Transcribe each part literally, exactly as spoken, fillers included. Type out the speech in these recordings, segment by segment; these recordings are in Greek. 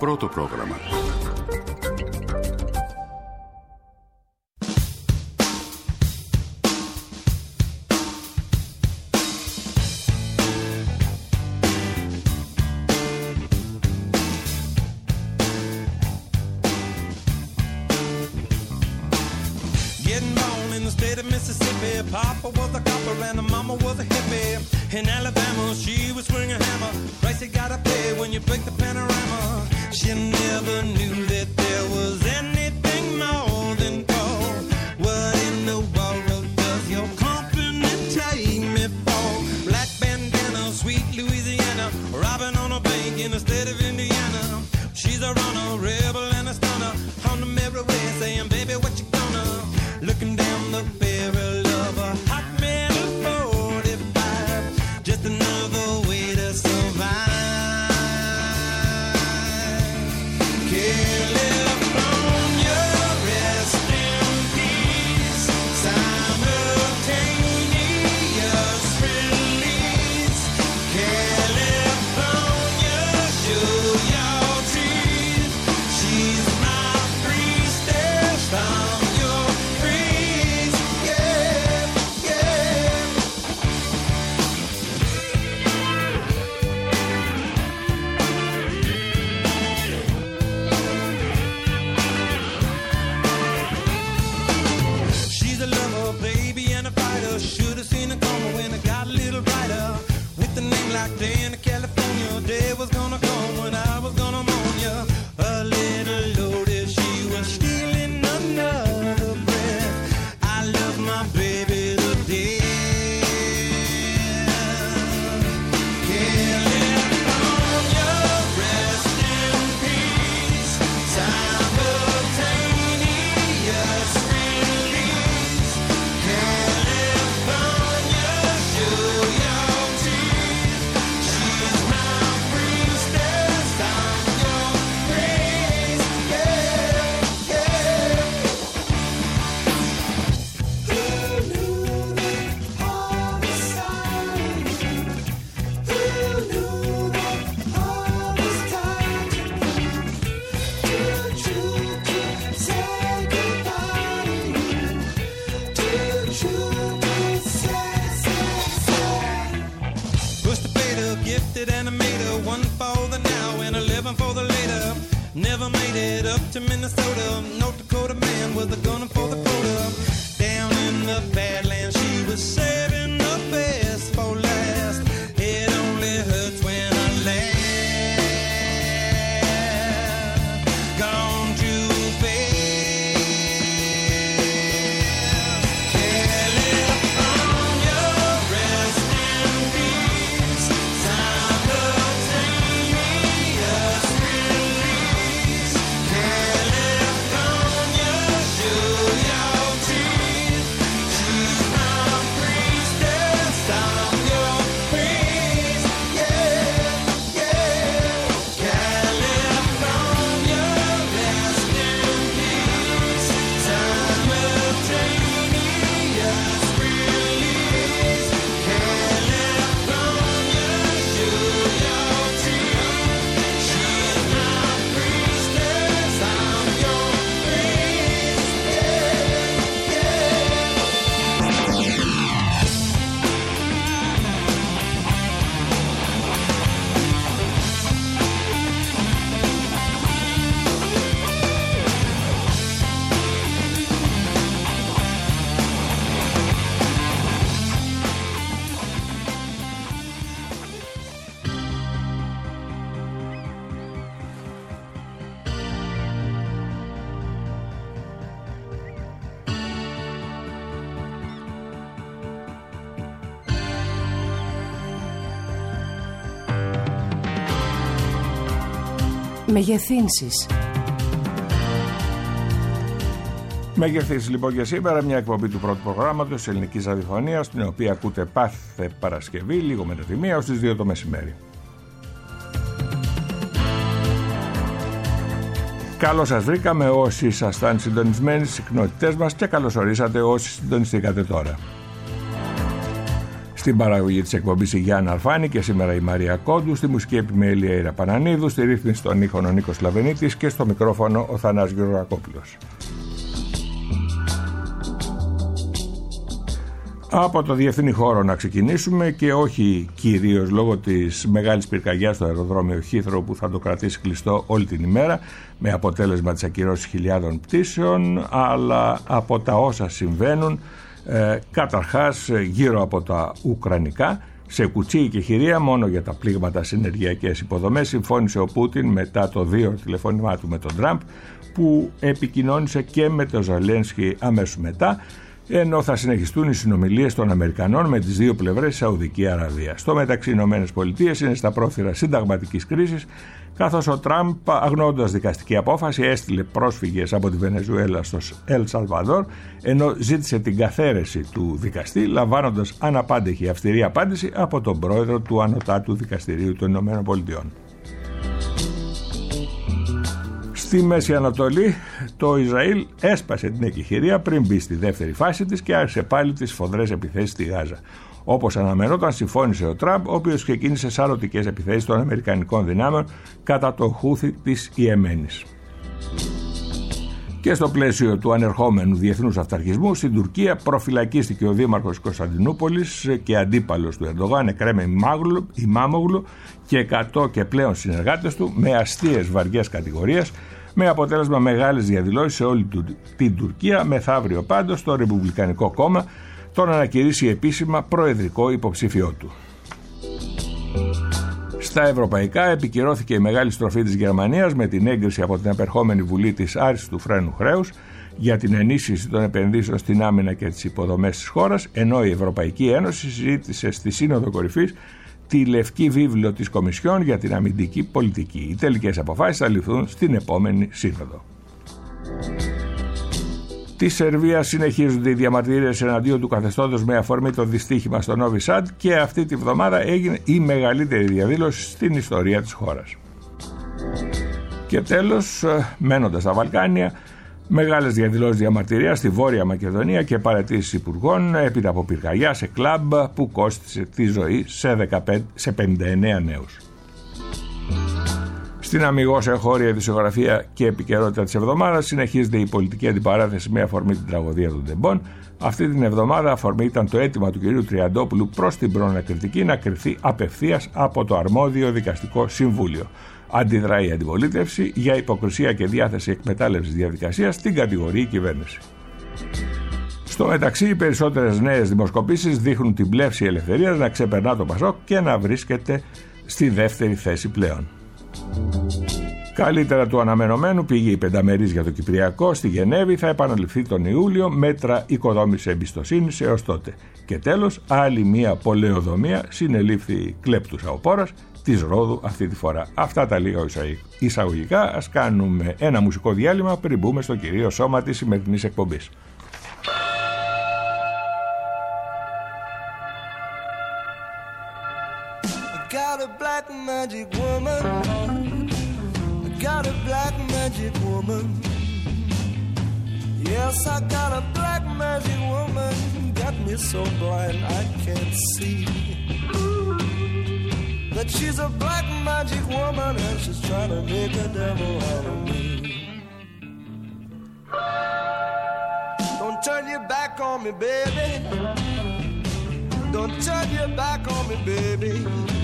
Πρώτο πρόγραμμα. Papa was a copper and the mama was a hippie. In Alabama, she was swinging a hammer. Price you gotta pay when you break the panorama. She never knew that there was anything more than gold. What in the world does your company take me for? Black bandana, sweet Louisiana, robbing on a bank in the state of Indiana. She's a runner, rebel and a stunner. On the merry way saying, baby, what you gonna? Looking down the barrel of a hot metal forty-five, just another way to survive. California, rest in peace. Simultaneous release. California, show your teeth. She's my priestess. I'm your priest. Yeah, yeah. She's a lover, baby, and a fighter. Should have seen it coming when it got a little brighter. With a name like Dana, California, day was gonna come when I was gonna mourn ya. A little loaded, she was stealing another breath. I love my baby to death. California, rest in peace. Simultaneous release. California, show your teeth. She's my priestess. I'm your priest. Yeah, yeah. Who knew that all was time? Who knew that all was time? Too true to say goodbye to you. Too true to say, say, say. Push the fader, gifted animator, one for the now and eleven for the later. Never made it up to Minnesota. North Dakota man was a gunner for the quota. Down in the Badlands, she was saving the best for last. It only hurts when I laugh. Gone too fast. California, rest in peace. Simultaneous release. California, show your teeth. She's my priestess. I'm your priest. Yeah, yeah. California, rest in peace. Simultaneous release. California, show your teeth. She's my priestess. I'm your priest. Yeah, Μεγεθύνσεις. Μεγεθύνσεις λοιπόν για σήμερα, μια εκπομπή του πρώτου προγράμματος της ελληνικής ραδιοφωνίας, την οποία ακούτε κάθε Παρασκευή, λίγο μετά τη μία, ως τις δύο το μεσημέρι. Καλώς σας βρήκαμε όσοι ήσασταν συντονισμένοι στις συχνότητές μας και καλώς ορίσατε όσοι συντονιστήκατε τώρα. Στην παραγωγή της εκπομπής η Γιάννα Αρφάνη και σήμερα η Μαρία Κόντου, στη μουσική επιμέλεια η Ρα Πανανίδου, στη ρύθμιση των ήχων ο Νίκος Λαβενίτης και στο μικρόφωνο ο Θανάσης Γεωργακόπουλος. Από το διεθνή χώρο να ξεκινήσουμε και όχι κυρίως λόγω της μεγάλης πυρκαγιάς στο αεροδρόμιο Χίθρο που θα το κρατήσει κλειστό όλη την ημέρα με αποτέλεσμα τις ακυρώσεις χιλιάδων πτήσεων, αλλά από τα όσα συμβαίνουν ε, καταρχάς γύρω από τα ουκρανικά. Σε κουτσί και χειρία μόνο για τα πλήγματα σε ενεργειακές υποδομές συμφώνησε ο Πούτιν μετά το δύο τηλεφώνημά του με τον Τραμπ, που επικοινώνησε και με τον Ζελένσκι αμέσως μετά, ενώ θα συνεχιστούν οι συνομιλίες των Αμερικανών με τις δύο πλευρές της Σαουδική Αραβία. Στο μεταξύ, οι Ηνωμένες Πολιτείες είναι στα πρόθυρα συνταγματικής κρίσης, καθώς ο Τραμπ, αγνοώντας δικαστική απόφαση, έστειλε πρόσφυγες από τη Βενεζουέλα στο Ελ Σαλβαδόρ, ενώ ζήτησε την καθαίρεση του δικαστή, λαμβάνοντας αναπάντεχη αυστηρή απάντηση από τον πρόεδρο του Ανωτάτου Δικαστηρίου των Ηνωμένων Πολιτειών. Στη Μέση Ανατολή, το Ισραήλ έσπασε την εκεχηρία πριν μπει στη δεύτερη φάση της και άρχισε πάλι τις σφοδρές επιθέσεις στη Γάζα. Όπως αναμενόταν, συμφώνησε ο Τραμπ, ο οποίος ξεκίνησε σαρωτικές επιθέσεις των αμερικανικών δυνάμεων κατά το Χούθι της Ιεμένης. Και στο πλαίσιο του ανερχόμενου διεθνούς αυταρχισμού, στην Τουρκία προφυλακίστηκε ο δήμαρχος Κωνσταντινούπολης και αντίπαλος του Ερντογάν, Εκρέμ Ιμάμογλου, και εκατό και πλέον συνεργάτες του με αστείες βαριές κατηγορίες, με αποτέλεσμα μεγάλες διαδηλώσεις σε όλη την Τουρκία. Μεθαύριο πάντως το Ρεπουμπλικανικό Κόμμα τον ανακηρύσσει επίσημα προεδρικό υποψήφιό του. Στα ευρωπαϊκά επικυρώθηκε η μεγάλη στροφή της Γερμανίας με την έγκριση από την απερχόμενη Βουλή της άρσης του φρένου χρέους για την ενίσχυση των επενδύσεων στην άμυνα και τις υποδομές της χώρας, ενώ η Ευρωπαϊκή Ένωση συζήτησε στη Σύνοδο Κορυφής τη Λευκή Βίβλο της Κομισιόν για την αμυντική πολιτική. Οι τελικές αποφάσεις θα ληφθούν στην επόμενη Σύνοδο. Στη Σερβία συνεχίζονται οι διαμαρτυρίες εναντίον του καθεστώτος με αφορμή το δυστύχημα στο Νόβι Σαντ και αυτή τη βδομάδα έγινε η μεγαλύτερη διαδήλωση στην ιστορία της χώρας. Και τέλος, μένοντας στα Βαλκάνια, μεγάλες διαδηλώσεις διαμαρτυρίας στη Βόρεια Μακεδονία και παραιτήσεις υπουργών έπειτα από πυρκαγιά σε κλαμπ που κόστισε τη ζωή σε, δεκαπέντε, σε πενήντα εννέα νέους. Στην αμιγώς εγχώρια ειδησιογραφία και επικαιρότητα της εβδομάδας συνεχίζεται η πολιτική αντιπαράθεση με αφορμή την τραγωδία των Τεμπών. Αυτή την εβδομάδα αφορμή ήταν το αίτημα του κ. Τριαντόπουλου προς την προνακριτική να κριθεί απευθείας από το αρμόδιο δικαστικό συμβούλιο. Αντιδράει η αντιπολίτευση για υποκρισία και διάθεση εκμετάλλευσης διαδικασίας στην κατηγορία κυβέρνηση. Στο μεταξύ, οι περισσότερες νέες δημοσκοπήσεις δείχνουν την πλεύση ελευθερίας να ξεπερνά το Πασόκ και να βρίσκεται στη δεύτερη θέση πλέον. Καλύτερα του αναμενωμένου πήγε η πενταμερής για το Κυπριακό στη Γενέβη, θα επαναληφθεί τον Ιούλιο, μέτρα οικοδόμησης εμπιστοσύνης έως τότε. Και τέλος, άλλη μία πολεοδομία συνελήφθη κλέπτους αοπόρας της Ρόδου αυτή τη φορά. Αυτά τα λίγα εισαγωγικά. Ας κάνουμε ένα μουσικό διάλειμμα πριν μπούμε στο κυρίω σώμα της σημερινής εκπομπής. Got a black magic woman. Got a black magic woman. Yes, I got a black magic woman. Got me so blind I can't see that she's a black magic woman and she's trying to make a devil out of me. Don't turn your back on me, baby. Don't turn your back on me, baby.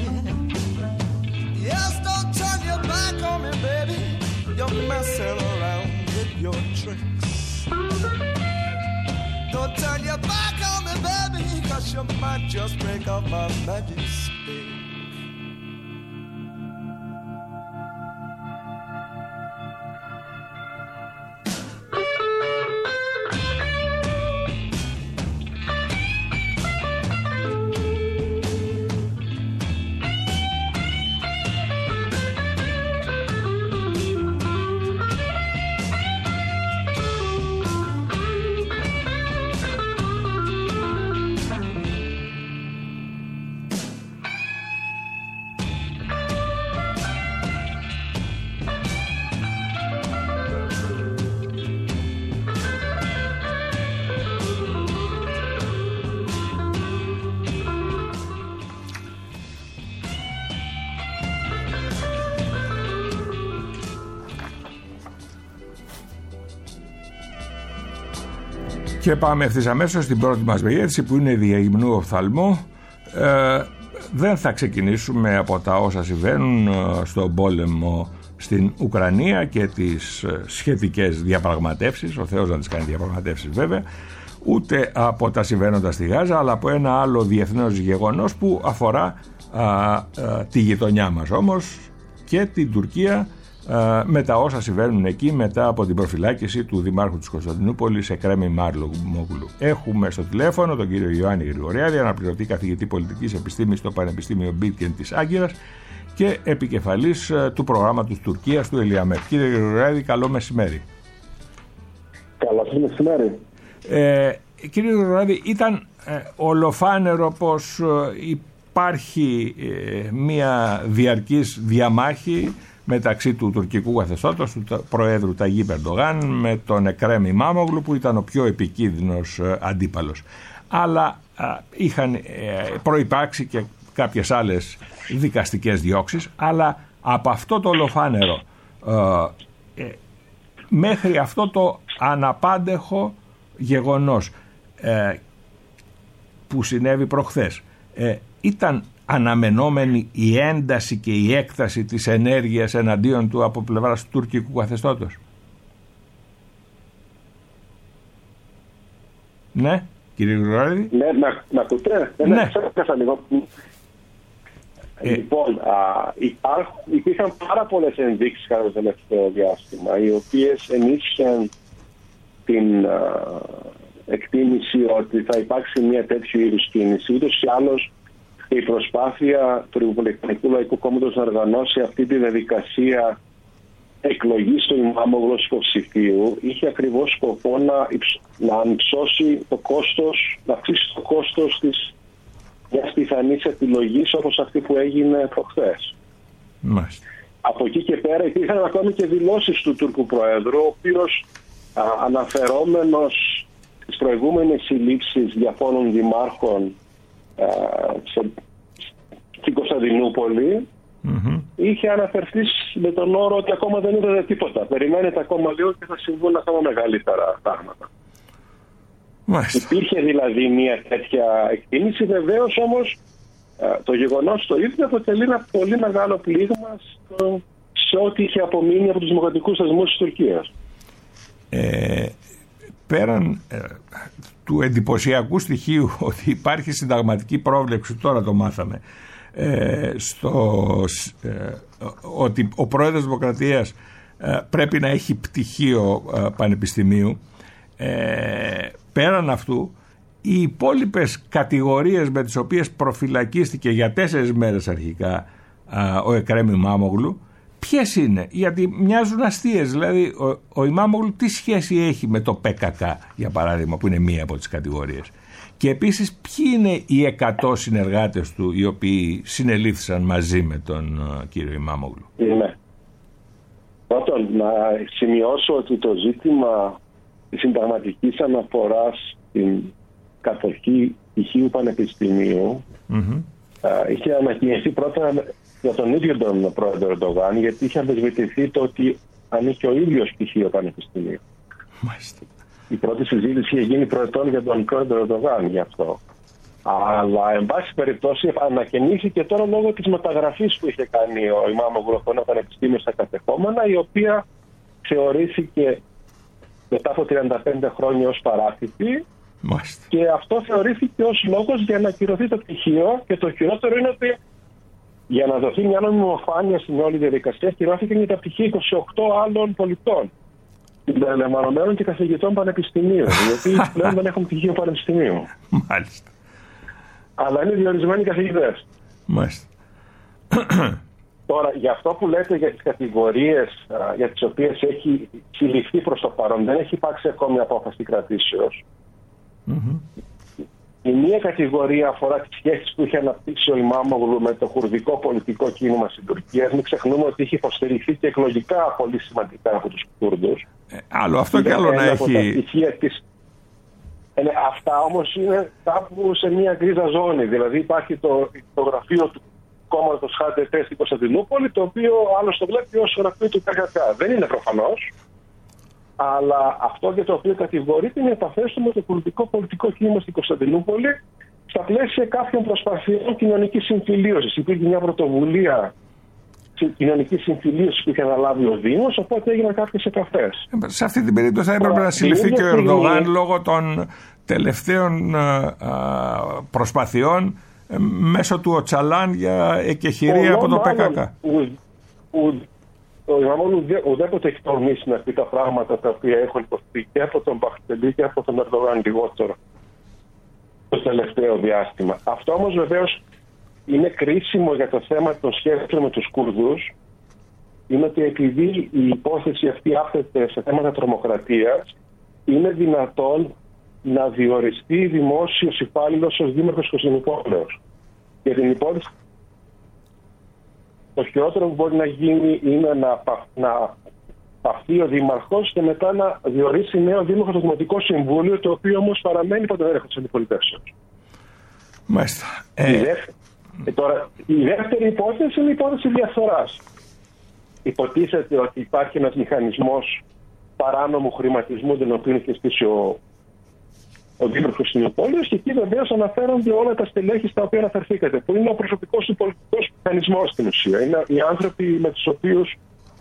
Yes, don't turn your back on me, baby. You're messing around with your tricks. Don't turn your back on me, baby, 'cause you might just break up my magic stick. Και πάμε ευθύς αμέσως στην πρώτη μας μελέτη που είναι διαγυμνού οφθαλμού. Ε, δεν θα ξεκινήσουμε από τα όσα συμβαίνουν στον πόλεμο στην Ουκρανία και τις σχετικές διαπραγματεύσεις, ο Θεός να τις κάνει διαπραγματεύσεις βέβαια, ούτε από τα συμβαίνοντα στη Γάζα, αλλά από ένα άλλο διεθνές γεγονός που αφορά α, α, τη γειτονιά μας όμως και την Τουρκία, α, με τα όσα συμβαίνουν εκεί μετά από την προφυλάκηση του Δημάρχου της Κωνσταντινούπολης Εκρέμη Μάρλογλου. Έχουμε στο τηλέφωνο τον κύριο Ιωάννη Γρηγοριάδη, αναπληρωτή καθηγητή πολιτικής επιστήμης στο Πανεπιστήμιο Μπίτκεν της Άγκυρας και επικεφαλής του προγράμματος Τουρκίας του Ελιαμέτ. Κύριε Γρηγοριάδη, καλό μεσημέρι. Καλό σας μεσημέρι. Ε, κύριε Γρηγοριάδη, ήταν ε, ολοφάνερο πως ε, υπάρχει ε, μια διαρκής διαμάχη μεταξύ του τουρκικού καθεστώτος, του Προέδρου Ταγίπ Ερντογάν, με τον Εκρέμ Ιμάμογλου που ήταν ο πιο επικίνδυνος ε, αντίπαλος. Αλλά ε, είχαν ε, προϋπάρξει και κάποιες άλλες δικαστικές διώξεις, αλλά από αυτό το ολοφάνερο ε, ε, μέχρι αυτό το αναπάντεχο γεγονός ε, που συνέβη προχθές, ε, ήταν αναμενόμενη η ένταση και η έκταση της ενέργειας εναντίον του από πλευράς του τουρκικού καθεστώτος? Ναι, κύριε Γρηγοριάδη. Ναι, να, να ακούτε. Ναι. Ναι, ξέχασα λίγο. Ε, λοιπόν, α, υπάρχ, υπήρχαν πάρα πολλές ενδείξεις κατά το τελευταίο διάστημα, οι οποίες ενίσχυαν την α, εκτίμηση ότι θα υπάρξει μια τέτοιου είδους κίνηση. Ούτως ή άλλως, η προσπάθεια του Ρεπουμπλικανικού Λαϊκού Κόμματος να οργανώσει αυτή τη διαδικασία εκλογής του Ιμάμογλου ως υποψηφίου είχε ακριβώς σκοπό να, υψ, να ανυψώσει το κόστος, να αυξήσει το κόστος της μιας πιθανής επιλογής όπως αυτή που έγινε προχθές. Μάλιστα. Από εκεί και πέρα υπήρχαν ακόμη και δηλώσεις του Τούρκου Προέδρου, ο οποίος α, αναφερόμενος στις προηγούμενες συλλήψεις διαφόρων δημάρχων α, σε, στην Κωνσταντινούπολη, mm-hmm. είχε αναφερθεί με τον όρο ότι ακόμα δεν είδατε τίποτα. Περιμένετε ακόμα λίγο και θα συμβούν ακόμα μεγαλύτερα πράγματα. Μάλιστα. Υπήρχε δηλαδή μια τέτοια εκτίμηση. Βεβαίως όμως το γεγονός το ίδιο αποτελεί ένα πολύ μεγάλο πλήγμα στο, σε ό,τι είχε απομείνει από τους δημοκρατικούς θεσμούς της Τουρκίας. Ε, πέραν ε, του εντυπωσιακού στοιχείου ότι υπάρχει συνταγματική πρόβλεψη, τώρα το μάθαμε, ε, στο, ε, ότι ο πρόεδρος της Δημοκρατίας ε, πρέπει να έχει πτυχίο ε, πανεπιστημίου, ε, πέραν αυτού οι υπόλοιπες κατηγορίες με τις οποίες προφυλακίστηκε για τέσσερις μέρες αρχικά α, ο Εκρέμ Ιμάμογλου, ποιες είναι? Γιατί μοιάζουν αστείες. Δηλαδή ο, ο Ιμάμογλου τι σχέση έχει με το Π Κ Κ, για παράδειγμα, που είναι μία από τις κατηγορίες? Και επίσης ποιοι είναι οι εκατό συνεργάτες του οι οποίοι συνελήφθησαν μαζί με τον α, κύριο Ιμάμογλου? Ναι. Πρώτον, να σημειώσω ότι το ζήτημα της συνταγματικής αναφοράς στην κατοχή πτυχίου πανεπιστημίου mm-hmm. α, είχε ανακοινωθεί πρώτα για τον ίδιο τον πρόεδρο Ερντογάν, γιατί είχε αμφισβητηθεί το ότι ανήκει ο ίδιος πτυχίο πανεπιστημίου. Μάλιστα. Η πρώτη συζήτηση είχε γίνει προετών για τον πρόεδρο Ερντογάν γι' αυτό. Αλλά εν πάση περιπτώσει ανακοινήθηκε τώρα λόγω της μεταγραφής που είχε κάνει ο Ιμάμογλου από ένα πανεπιστήμιο στα κατεχόμενα, η οποία θεωρήθηκε μετά από τριάντα πέντε χρόνια ως παράτυπη. Μάλιστα. Και αυτό θεωρήθηκε ως λόγος για να ακυρωθεί το πτυχίο, και το χειρότερο είναι ότι για να δοθεί μια νομιμοφάνεια στην όλη διαδικασία ακυρώθηκαν και τα πτυχία είκοσι οκτώ άλλων πολιτών, συμπεριλαμβανομένων και καθηγητών πανεπιστημίου, οι οποίοι πλέον δεν έχουν πτυχίο πανεπιστημίου. Μάλιστα. Αλλά είναι διορισμένοι καθηγητές. Μάλιστα. Τώρα, για αυτό που λέτε για τις κατηγορίες α, για τις οποίες έχει συλληφθεί προς το παρόν, δεν έχει υπάρξει ακόμη απόφαση κρατήσεως. Mm-hmm. Η μία κατηγορία αφορά τις σχέσεις που είχε αναπτύξει ο Ιμάμογλου με το κουρδικό πολιτικό κίνημα στην Τουρκία. Μην ξεχνούμε ότι είχε υποστηριχθεί και εκλογικά πολύ σημαντικά από τους Κούρδους. Ε, άλλο αυτό και άλλο να έχει. Της... Ε, αυτά όμως είναι κάπου σε μια γκρίζα ζώνη. Δηλαδή υπάρχει το, το γραφείο του κόμματος Χ Ντι Πι στην Κωνσταντινούπολη, το οποίο άλλο το βλέπει ως γραφείο του Π Κ Κ. Δεν είναι προφανώς. αλλά αυτό για το οποίο κατηγορείται είναι οι επαφές του με το κουρδικό πολιτικό κίνημα στην Κωνσταντινούπολη στα πλαίσια κάποιων προσπαθειών κοινωνικής συμφιλίωσης. Υπήρχε μια πρωτοβουλία κοινωνικής συμφιλίωσης που είχε αναλάβει ο Δήμος, οπότε έγιναν κάποιες επαφές. Σε αυτή την περίπτωση θα έπρεπε να συλληφθεί και ο Ερντογάν λόγω των τελευταίων προσπαθειών μέσω του Οτσαλάν για εκεχηρία από το ΠΚΚ. Ο Ιμαμόγλου ουδέποτε έχει τολμήσει να πει τα πράγματα τα οποία έχουν υποθεί και από τον Μπαχτελή και από τον Ερντογάν λιγότερο το τελευταίο διάστημα. Αυτό όμως βεβαίως είναι κρίσιμο για το θέμα των σχέσεων με τους Κουρδούς, είναι ότι επειδή η υπόθεση αυτή άπτεται σε θέματα τρομοκρατίας, είναι δυνατόν να διοριστεί δημόσιος υπάλληλος ως δήμαρχος Κωνσταντινούπολης. Και την υπόθεση, το χειρότερο που μπορεί να γίνει είναι να, να παυθεί ο δήμαρχος και μετά να διορίσει νέο δήμαρχο στο Δημοτικό Συμβούλιο, το οποίο όμως παραμένει υπό τον έλεγχο της αντιπολιτεύσεως. Μάλιστα. Ε... Η, δεύτερη, ε, τώρα, η δεύτερη υπόθεση είναι η υπόθεση διαφθοράς. Υποτίθεται ότι υπάρχει ένας μηχανισμός παράνομου χρηματισμού, τον οποίο έχει στήσει ο, ο δήμαρχος Κωνσταντινούπολης, και εκεί βεβαίως αναφέρονται όλα τα στελέχη στα οποία αναφερθήκατε, που είναι ο προσωπικός του πολιτικός μηχανισμός στην ουσία. Είναι οι άνθρωποι με τους οποίους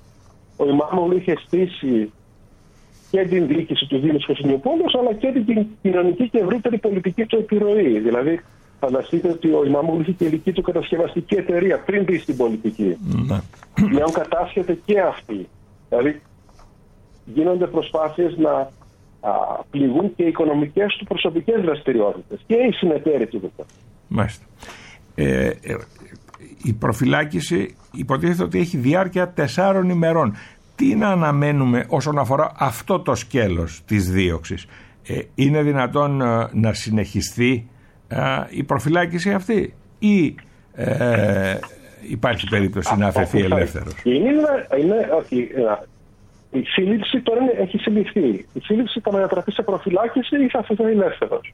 ο Ιμάμογλου είχε στήσει και την διοίκηση του Δήμου της Κωνσταντινούπολης, αλλά και την κοινωνική και ευρύτερη πολιτική του επιρροή. Δηλαδή, φανταστείτε ότι ο Ιμάμογλου είχε και δική του κατασκευαστική εταιρεία πριν μπει στην πολιτική. Ναι. Πλέον κατάσχεται και αυτή. Δηλαδή, γίνονται προσπάθειες να α, πληγούν και οι οικονομικές του προσωπικές δραστηριότητες και οι συνεταίροι του. Μάλιστα. Ε, ε, η προφυλάκηση υποτίθεται ότι έχει διάρκεια τεσσάρων ημερών. Τι να αναμένουμε όσον αφορά αυτό το σκέλος της δίωξης? Ε, είναι δυνατόν ε, να συνεχιστεί ε, η προφυλάκηση αυτή ή ε, υπάρχει περίπτωση να αφαιθεί ελεύθερος? Είναι, είναι, όχι, η σύλληψη τώρα είναι, έχει συλληφθεί. Η σύλληψη θα μετατραπεί σε προφυλάκηση ή θα αφαιθεί ελεύθερος.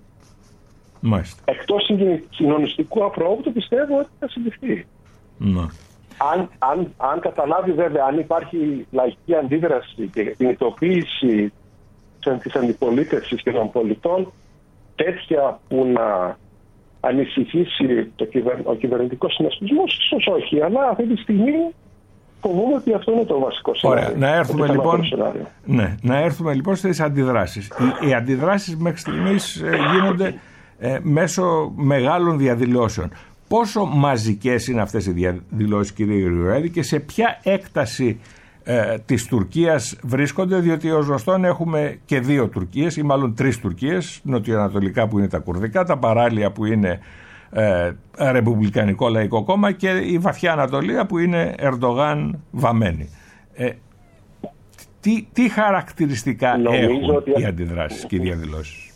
Μάλιστα. Εκτός κοινωνιστικού απρόοπτου πιστεύω ότι θα συλληφθεί. Ναι. Αν, αν, αν καταλάβει βέβαια, αν υπάρχει λαϊκή αντίδραση και κινητοποίηση της αντιπολίτευσης και των πολιτών τέτοια που να ανησυχήσει το κυβερ... ο κυβερνητικός συνασπισμός, ίσως όχι, αλλά αυτή τη στιγμή φοβούμαι ότι αυτό είναι το βασικό σενάριο. Ωραία, να έρθουμε λοιπόν, ναι, να έρθουμε λοιπόν στις αντιδράσεις. Οι, οι αντιδράσεις μέχρι στιγμής ε, γίνονται ε, μέσω μεγάλων διαδηλώσεων. Πόσο μαζικές είναι αυτές οι διαδηλώσεις, κύριε Γρηγορίδη, και σε ποια έκταση ε, της Τουρκίας βρίσκονται? Διότι ως γνωστόν έχουμε και δύο Τουρκίες, ή μάλλον τρεις Τουρκίες, νοτιοανατολικά που είναι τα κουρδικά, τα παράλια που είναι ε, Ρεπουμπλικανικό Λαϊκό Κόμμα και η βαθιά Ανατολία που είναι Ερντογάν βαμμένη. Ε, τι, τι χαρακτηριστικά Νομίζω έχουν ότι... οι αντιδράσεις και οι διαδηλώσεις?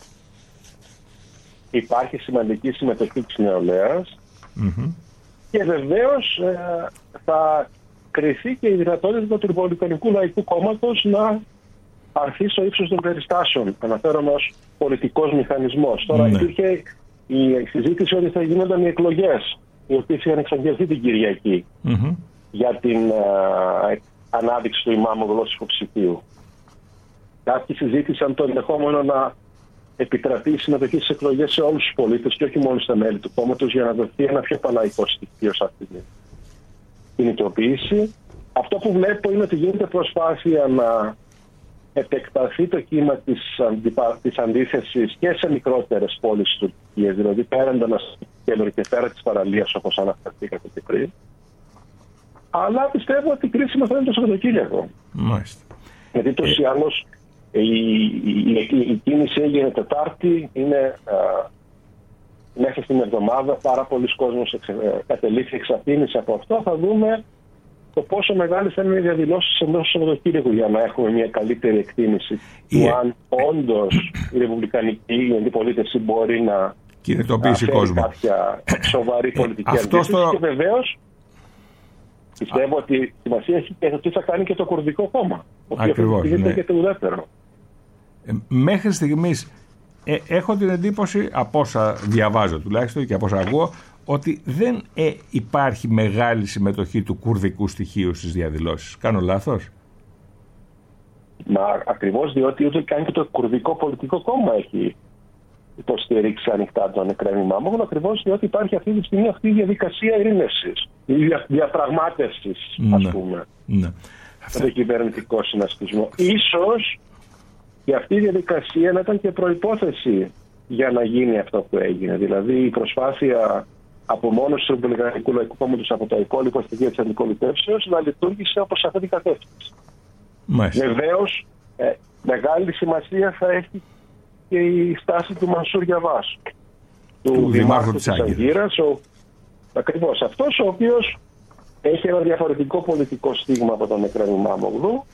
Υπάρχει σημαντική συμμετοχή της νεολαίας. Mm-hmm. Και βεβαίως ε, θα κριθεί και η δυνατότητα του Ρεπουμπλικανικού Λαϊκού Κόμματος να αρθεί στο ύψος των περιστάσεων. Αναφέρομαι ως πολιτικός μηχανισμός. Τώρα Ναι. υπήρχε η συζήτηση ότι θα γίνονταν οι εκλογές, οι οποίες είχαν εξαγγελθεί την Κυριακή Mm-hmm. για την ε, ανάδειξη του Ιμάμογλου ως υποψηφίου. Κάποιοι συζήτησαν το ενδεχόμενο να επιτραπεί η συμμετοχή στις εκλογές σε όλους τους πολίτες και όχι μόνο στα μέλη του κόμματος, για να δοθεί ένα πιο παλαϊκό στοιχείο σε αυτή την κινητοποίηση. Αυτό που βλέπω είναι ότι γίνεται προσπάθεια να επεκταθεί το κύμα της, αντιπα... της αντίθεσης και σε μικρότερες πόλεις της Τουρκίας, δηλαδή πέραν των αστικών και πέρα της παραλίας, όπως αναφερθήκατε και πριν. Αλλά πιστεύω ότι κρίσιμο θα είναι το Σαββατοκύριακο. Μάλιστα. Γιατί τόσο ή άλλως η, η, η, η κίνηση έγινε Τετάρτη, είναι α, μέσα στην εβδομάδα, πάρα πολλοί κόσμος εξ, κατελήφθη, εξαπίνησε από αυτό. Θα δούμε το πόσο μεγάλες θα είναι οι διαδηλώσεις εντός του Σαββατοκύριακου για να έχουμε μια καλύτερη εκτίμηση Η... του αν όντως η ρεπουμπλικανική η αντιπολίτευση μπορεί να κινητοποιήσει κόσμο. κάποια σοβαρή πολιτική ε, αντίθεση. Στο... Και βεβαίως πιστεύω Α. ότι σημασία έχει και το τι θα κάνει και το κουρδικό κόμμα. Ακριβώς, ναι. Και το ουδέτερο. Ε, μέχρι στιγμής ε, έχω την εντύπωση, από όσα διαβάζω τουλάχιστον και από όσα ακούω, ότι δεν ε, υπάρχει μεγάλη συμμετοχή του κουρδικού στοιχείου στις διαδηλώσεις. Κάνω λάθος? Μα ακριβώς διότι ούτε καν και το κουρδικό πολιτικό κόμμα έχει υποστηρίξει ανοιχτά τον Εκρέμ Ημάμογλου, ακριβώς διότι υπάρχει αυτή τη στιγμή αυτή η διαδικασία ειρήνευσης, η δια, διαπραγμάτευσης, ναι, ας πούμε, ναι. με τον κυβερνητικό συνασπισμό. Ίσως και αυτή η διαδικασία να ήταν και προϋπόθεση για να γίνει αυτό που έγινε. Δηλαδή η προσπάθεια απομόνωσης του Βουλγαρικού Λαϊκού Κόμματος από τα υπόλοιπα στοιχεία της αντιπολιτεύσεως να λειτουργήσε όπως αυτή την κατεύθυνση. Βεβαίως, ε, μεγάλη σημασία θα έχει και η στάση του Μανσούρ Γιαβάς, του, του Δημάρχου της Άγκυρας, ακριβώς αυτός ο οποίος έχει ένα διαφορετικό πολιτικό στίγμα από τον Εκρέμ Ημάμογλου,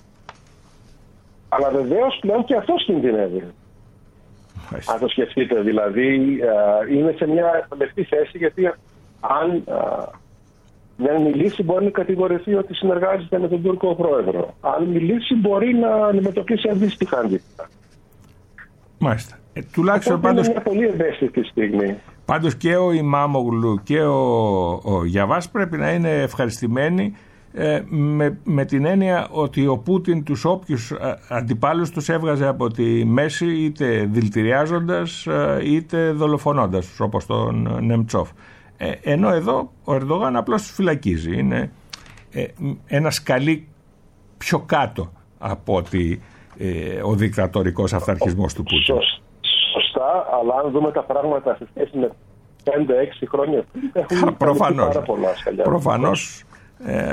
αλλά βεβαίως πλέον και αυτός κινδυνεύει. Αν το σκεφτείτε, δηλαδή ε, είναι σε μια λεπτή θέση, γιατί αν ε, δεν μιλήσει μπορεί να κατηγορηθεί ότι συνεργάζεται με τον Τούρκο πρόεδρο. Αν μιλήσει μπορεί να αντιμετωπίσει αντίστοιχα αντίθετα. Μάλιστα. Ε, τουλάχιστον πάντως... Είναι μια πολύ ευαίσθητη στιγμή. Πάντως και ο Ημάμογλου και ο, ο Γιαβάς πρέπει να είναι ευχαριστημένοι ε, με, με την έννοια ότι ο Πούτιν τους όποιους αντιπάλους τους έβγαζε από τη μέση, είτε δηλητηριάζοντας είτε δολοφονώντας τους, όπως τον Νεμτσόφ. Ε, ενώ εδώ ο Ερντογάν απλώς τους φυλακίζει. Είναι ε, ένα σκαλί πιο κάτω από ότι ε, ο δικτατορικός αυταρχισμός του Πούτιν. Σωστά, αλλά αν δούμε τα πράγματα σε σχέση με πέντε έξι χρόνια έχουν προφανώς, πάρα πολλά σκαλιά. Προφανώς ε,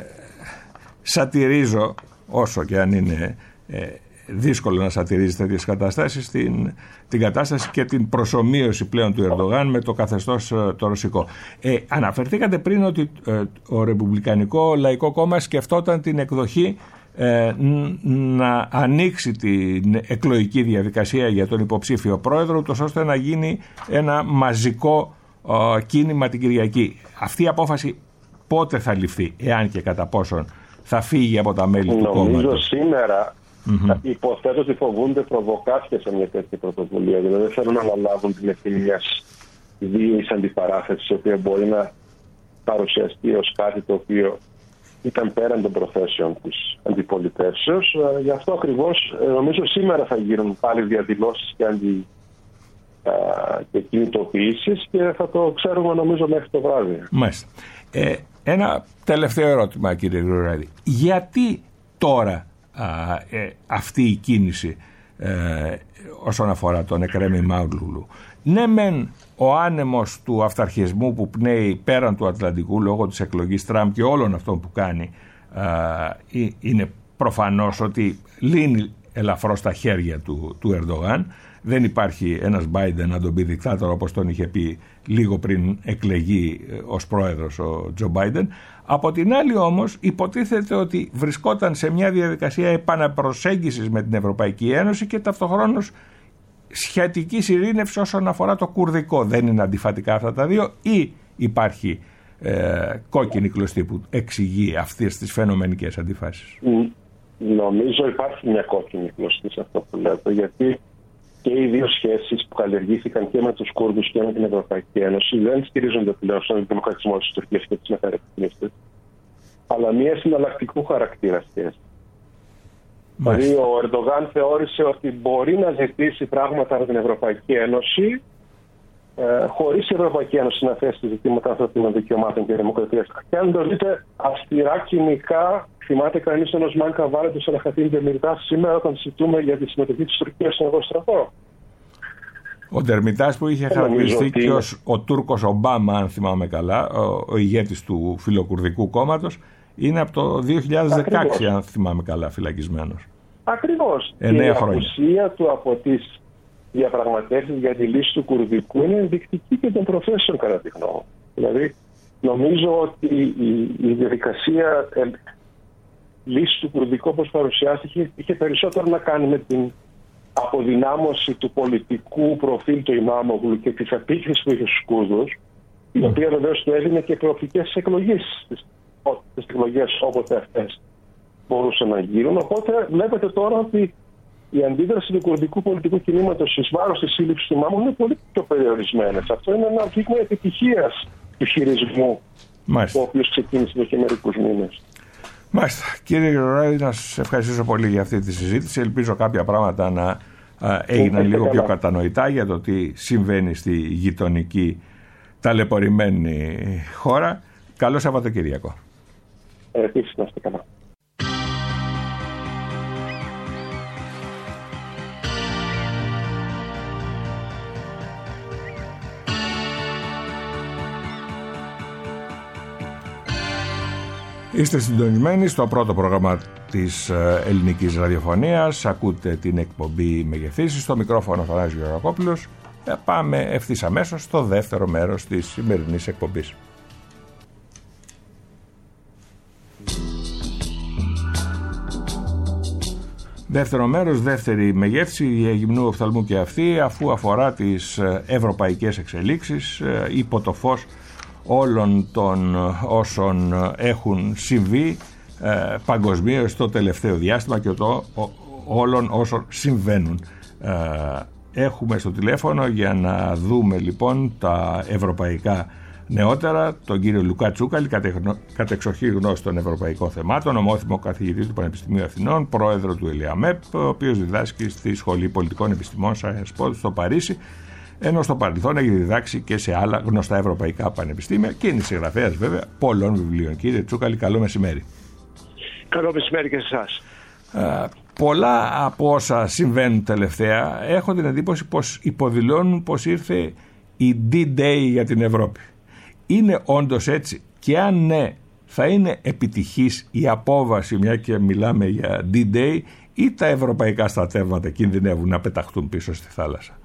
σατυρίζω, όσο και αν είναι ε, δύσκολο να σατυρίζει τέτοιες καταστάσεις, την, την κατάσταση και την προσομοίωση πλέον του Ερντογάν με το καθεστώς το ρωσικό. Ε, αναφερθήκατε πριν ότι ε, ο Ρεπουμπλικανικό Λαϊκό Κόμμα σκεφτόταν την εκδοχή ε, να ανοίξει την εκλογική διαδικασία για τον υποψήφιο πρόεδρο, ούτως ώστε να γίνει ένα μαζικό ε, κίνημα την Κυριακή. Αυτή η απόφαση πότε θα ληφθεί, εάν και κατά πόσον θα φύγει από τα μέλη Νομίζω του κόμματος? Νομίζω σήμερα mm-hmm. υποθέτω ότι φοβούνται προβοκάτσια σε μια τέτοια πρωτοβουλία. Δηλαδή δεν θέλουν να αναλάβουν την ευθύνη μιας βίαιης αντιπαράθεσης, η οποία μπορεί να παρουσιαστεί ως κάτι το οποίο ήταν πέραν των προθέσεων της αντιπολιτεύσεως. Γι' αυτό ακριβώς νομίζω σήμερα θα γίνουν πάλι διαδηλώσεις και, αντι, α, και κινητοποιήσεις και θα το ξέρουμε νομίζω μέχρι το βράδυ. Μάλιστα. Ε, ένα τελευταίο ερώτημα, κύριε Γρηγοράδη. Γιατί τώρα α, ε, αυτή η κίνηση ε, όσον αφορά τον Εκρέμ Ημάμογλου? Ναι μεν ο άνεμος του αυταρχισμού που πνέει πέραν του Ατλαντικού λόγω της εκλογής Τραμπ και όλων αυτών που κάνει α, είναι προφανώς ότι λύνει ελαφρώς τα χέρια του, του Ερντογάν. Δεν υπάρχει ένας Μπάιντεν να τον πει δικτάτορα, όπως τον είχε πει λίγο πριν εκλεγεί ως πρόεδρος ο Τζο Μπάιντεν. Από την άλλη όμως υποτίθεται ότι βρισκόταν σε μια διαδικασία επαναπροσέγγισης με την Ευρωπαϊκή Ένωση και ταυτοχρόνως σχετική ειρήνευση όσον αφορά το κουρδικό. Δεν είναι αντιφατικά αυτά τα δύο, ή υπάρχει ε, κόκκινη κλωστή που εξηγεί αυτές τις φαινομενικές αντιφάσεις? Νομίζω υπάρχει μια κόκκινη κλωστή σε αυτό που λέτε, γιατί και οι δύο σχέσεις που καλλιεργήθηκαν και με τους Κούρδους και με την Ευρωπαϊκή Ένωση δεν στηρίζονται πλέον στον δημοκρατισμό της Τουρκίας και της μεταρρυθμίσης, αλλά μια συναλλακτικού χαρακτήρα σχέση. Δηλαδή ο Ερντογάν θεώρησε ότι μπορεί να ζητήσει πράγματα από την Ευρωπαϊκή Ένωση ε, χωρίς η Ευρωπαϊκή Ένωση να θέσει ζητήματα ανθρωπίνων δικαιωμάτων και δημοκρατίας. Και αν το δείτε αυστηρά κοινικά, θυμάται κανείς τον Οσμάν Καβάλα του Σαλαχατίν Ντεμιρτάς σήμερα όταν συζητούμε για τη συμμετοχή της Τουρκίας στον Ευρωστρατό. Ο Ντερμιτάς που είχε χαρακτηριστεί ότι... και ως ο Τούρκος Ομπάμα, αν θυμάμαι καλά, ο, ο ηγέτης του φιλοκουρδικού κόμματος, είναι από το δύο χιλιάδες δεκαέξι, ακριβώς, αν θυμάμαι καλά, φυλακισμένος. Ακριβώς. Και η απουσία του από τις διαπραγματεύσεις για τη λύση του κουρδικού είναι ενδεικτική και των προθέσεων, κατά τη γνώμη. Δηλαδή, νομίζω ότι η, η διαδικασία ε, λύση του κουρδικού, όπως παρουσιάστηκε, είχε περισσότερο να κάνει με την αποδυνάμωση του πολιτικού προφίλ του Ημάμογλου και της απίκρισης που είχε στους Κούρδους, η οποία βεβαίως του έδινε και προοπτικές εκλογές, τις εκλογές όποτε αυτές μπορούσαν να γίνουν. Οπότε βλέπετε τώρα ότι η αντίδραση του κουρδικού πολιτικού κινήματος εις βάρος της σύλληψης του Ημάμογλου είναι πολύ πιο περιορισμένες. Αυτό είναι ένα δείγμα επιτυχίας του χειρισμού, Μάλιστα. ο οποίος ξεκίνησε εδώ και μερικούς μήνες. Μάλιστα. Κύριε Γρηγοράδη, να σας ευχαριστήσω πολύ για αυτή τη συζήτηση. Ελπίζω κάποια πράγματα να α, έγιναν λίγο πιο κατανοητά για το τι συμβαίνει στη γειτονική ταλαιπωρημένη χώρα. Καλό Σαββατοκύριακο. Επίσης, να είστε καλά. Είστε συντονισμένοι στο πρώτο πρόγραμμα της ελληνικής ραδιοφωνίας. Ακούτε την εκπομπή Μεγεθύσεις. Στο μικρόφωνο Θανάσης Γεωργακόπουλος. Πάμε ευθύς αμέσως στο δεύτερο μέρος της σημερινής εκπομπής. Δεύτερο μέρος, δεύτερη μεγέθυνση γυμνού οφθαλμού και αυτή, αφού αφορά τις ευρωπαϊκές εξελίξεις υπό το φως όλων των όσων έχουν συμβεί ε, παγκοσμίως το τελευταίο διάστημα και το, ό, όλων όσων συμβαίνουν. Ε, έχουμε στο τηλέφωνο για να δούμε λοιπόν τα ευρωπαϊκά νεότερα τον κύριο Λουκά Τσούκαλη, κατεξοχή γνώση των ευρωπαϊκών θεμάτων, ομόθυμο καθηγητή του Πανεπιστημίου Αθηνών, πρόεδρο του ΕΛΙΑΜΕΠ, ο οποίος διδάσκει στη Σχολή Πολιτικών Επιστημών Sciences Po στο Παρίσι, ενώ στο παρελθόν έχει διδάξει και σε άλλα γνωστά ευρωπαϊκά πανεπιστήμια και είναι συγγραφέας βέβαια πολλών βιβλίων. Κύριε Τσούκαλη, καλό μεσημέρι. Καλό μεσημέρι και σε εσάς. Ε, πολλά από όσα συμβαίνουν τελευταία έχω την εντύπωση πως υποδηλώνουν πως ήρθε η D-Day για την Ευρώπη. Είναι όντως έτσι? Και αν ναι, θα είναι επιτυχής η απόβαση, μια και μιλάμε για D-Day, ή τα ευρωπαϊκά στρατεύματα κινδυνεύουν να πεταχτούν πίσω στη θάλασσα?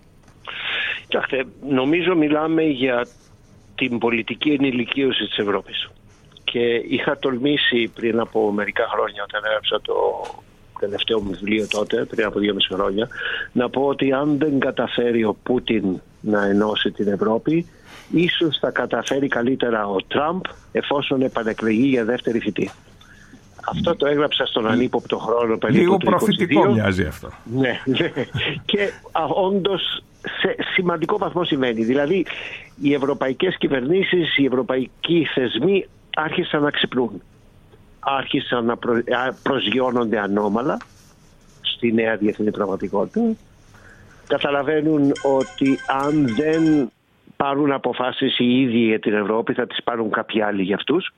Κοιτάξτε, νομίζω μιλάμε για την πολιτική ενηλικίωση της Ευρώπης. Και είχα τολμήσει πριν από μερικά χρόνια, όταν έγραψα το τελευταίο μου βιβλίο τότε, πριν από δυόμιση χρόνια, να πω ότι αν δεν καταφέρει ο Πούτιν να ενώσει την Ευρώπη, ίσως θα καταφέρει καλύτερα ο Τραμπ εφόσον επανεκλεγεί για δεύτερη θητεία. Αυτό το έγραψα στον ανύποπτο χρόνο περίπου. Λίγο προφητικό μοιάζει αυτό. Ναι, ναι. Και όντως σε σημαντικό βαθμό σημαίνει. Δηλαδή οι ευρωπαϊκές κυβερνήσεις, οι ευρωπαϊκοί θεσμοί άρχισαν να ξυπνούν. Άρχισαν να προ... προσγειώνονται ανώμαλα στη νέα διεθνή πραγματικότητα. Καταλαβαίνουν ότι αν δεν πάρουν αποφάσεις οι ίδιοι για την Ευρώπη, θα τις πάρουν κάποιοι άλλοι για αυτούς.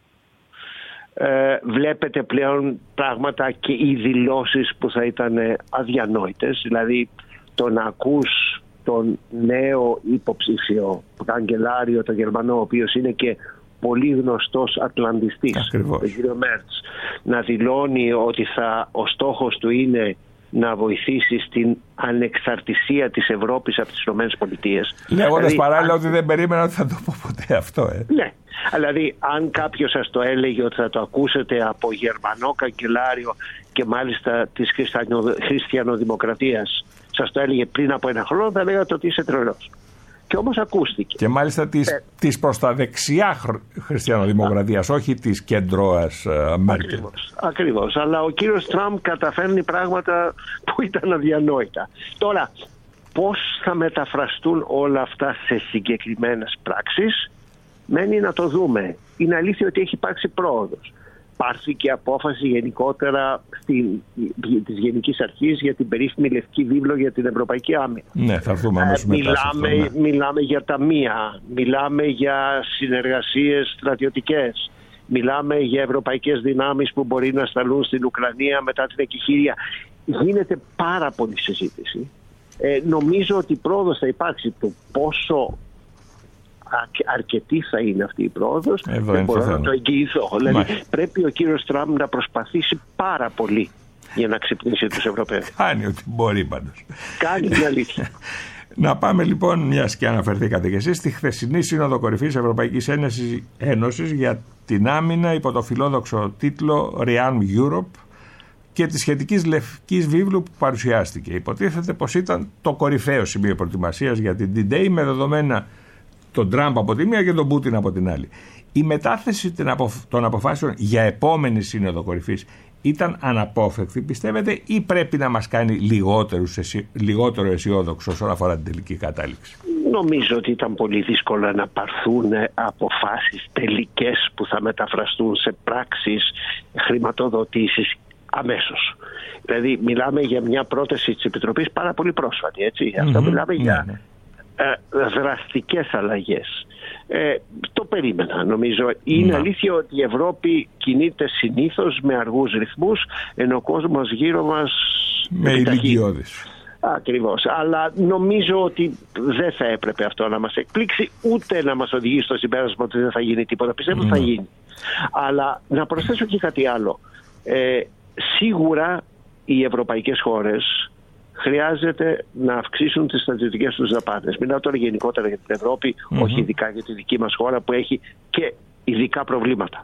Ε, βλέπετε πλέον πράγματα και οι δηλώσεις που θα ήταν αδιανόητες. Δηλαδή το να ακούς τον νέο υποψήφιο καγκελάριο, τον Γερμανό, ο οποίος είναι και πολύ γνωστός ατλαντιστής, Ακριβώς. τον κύριο Μέρτς, να δηλώνει ότι θα, ο στόχος του είναι να βοηθήσει στην ανεξαρτησία της Ευρώπης από τις ΗΠΑ. Λέγοντας δηλαδή, παράλληλα αν... ότι δεν περίμενα ότι θα το πω ποτέ αυτό. Ε. Ναι. Δηλαδή αν κάποιος σας το έλεγε ότι θα το ακούσετε από Γερμανό καγκελάριο και μάλιστα της χριστιανοδημοκρατίας, σας το έλεγε πριν από ένα χρόνο, θα λέγατε ότι είσαι τρελός. Και όμως ακούστηκε. Και μάλιστα της, ε, της προς τα δεξιά χριστιανοδημοκρατίας, α, όχι της κεντρώας uh, Μέρκελ. Ακριβώς, ακριβώς. Αλλά ο κύριος Τραμπ καταφέρνει πράγματα που ήταν αδιανόητα. Τώρα, πώς θα μεταφραστούν όλα αυτά σε συγκεκριμένες πράξεις, μένει να το δούμε. Είναι αλήθεια ότι έχει υπάρξει πρόοδος. Υπάρχει και απόφαση γενικότερα στην, της Γενικής Αρχής για την περίφημη Λευκή Βίβλο για την Ευρωπαϊκή Άμυνα. Ναι, θα έρθουμε αμέσως μετά. Μιλάμε, αυτό, ναι. μιλάμε για ταμεία, μιλάμε για συνεργασίες στρατιωτικές, μιλάμε για ευρωπαϊκές δυνάμεις που μπορεί να σταλούν στην Ουκρανία μετά την εκεχήρια. Γίνεται πάρα πολλή συζήτηση. Ε, νομίζω ότι η πρόοδος θα υπάρξει. Το πόσο αρκετή θα είναι αυτή η πρόοδος δεν μπορώ να το εγγυηθώ. Δηλαδή πρέπει ο κύριος Τραμπ να προσπαθήσει πάρα πολύ για να ξυπνήσει τους Ευρωπαίους. Κάνει ό,τι μπορεί πάντως. Κάνει την αλήθεια. Να πάμε λοιπόν, μιας και αναφερθήκατε και εσείς, στη χθεσινή Σύνοδο Κορυφής Ευρωπαϊκής Ένωσης για την άμυνα υπό το φιλόδοξο τίτλο Rearm Europe και τη σχετικής λευκής βίβλου που παρουσιάστηκε. Υποτίθεται πως ήταν το κορυφαίο σημείο προετοιμασίας για την D-Day με δεδομένα τον Τραμπ από τη μία και τον Πούτιν από την άλλη. Η μετάθεση των αποφάσεων για επόμενη Σύνοδο Κορυφής ήταν αναπόφευκτη, πιστεύετε, ή πρέπει να μας κάνει λιγότερο αισιόδοξο όσον αφορά την τελική κατάληξη? νομίζω ότι ήταν πολύ δύσκολο να πάρθουν αποφάσεις τελικές που θα μεταφραστούν σε πράξεις χρηματοδοτήσεις αμέσως. Δηλαδή μιλάμε για μια πρόταση της Επιτροπής πάρα πολύ πρόσφατη, έτσι. Mm-hmm. Αυτό μιλάμε yeah. για ε, δραστικές αλλαγές. Ε, το περίμενα, νομίζω. Είναι mm. αλήθεια ότι η Ευρώπη κινείται συνήθως με αργούς ρυθμούς, ενώ ο κόσμος γύρω μας με ηλικιώδης. Ακριβώς. Αλλά νομίζω ότι δεν θα έπρεπε αυτό να μας εκπλήξει, ούτε να μας οδηγήσει στο συμπέρασμα ότι δεν θα γίνει τίποτα. Πιστεύω ότι mm. θα γίνει. Αλλά να προσθέσω και κάτι άλλο. Ε, σίγουρα οι ευρωπαϊκές χώρες χρειάζεται να αυξήσουν τις στρατιωτικές τους δαπάνες. Μιλάω τώρα γενικότερα για την Ευρώπη, mm-hmm. όχι ειδικά για τη δική μας χώρα που έχει και ειδικά προβλήματα.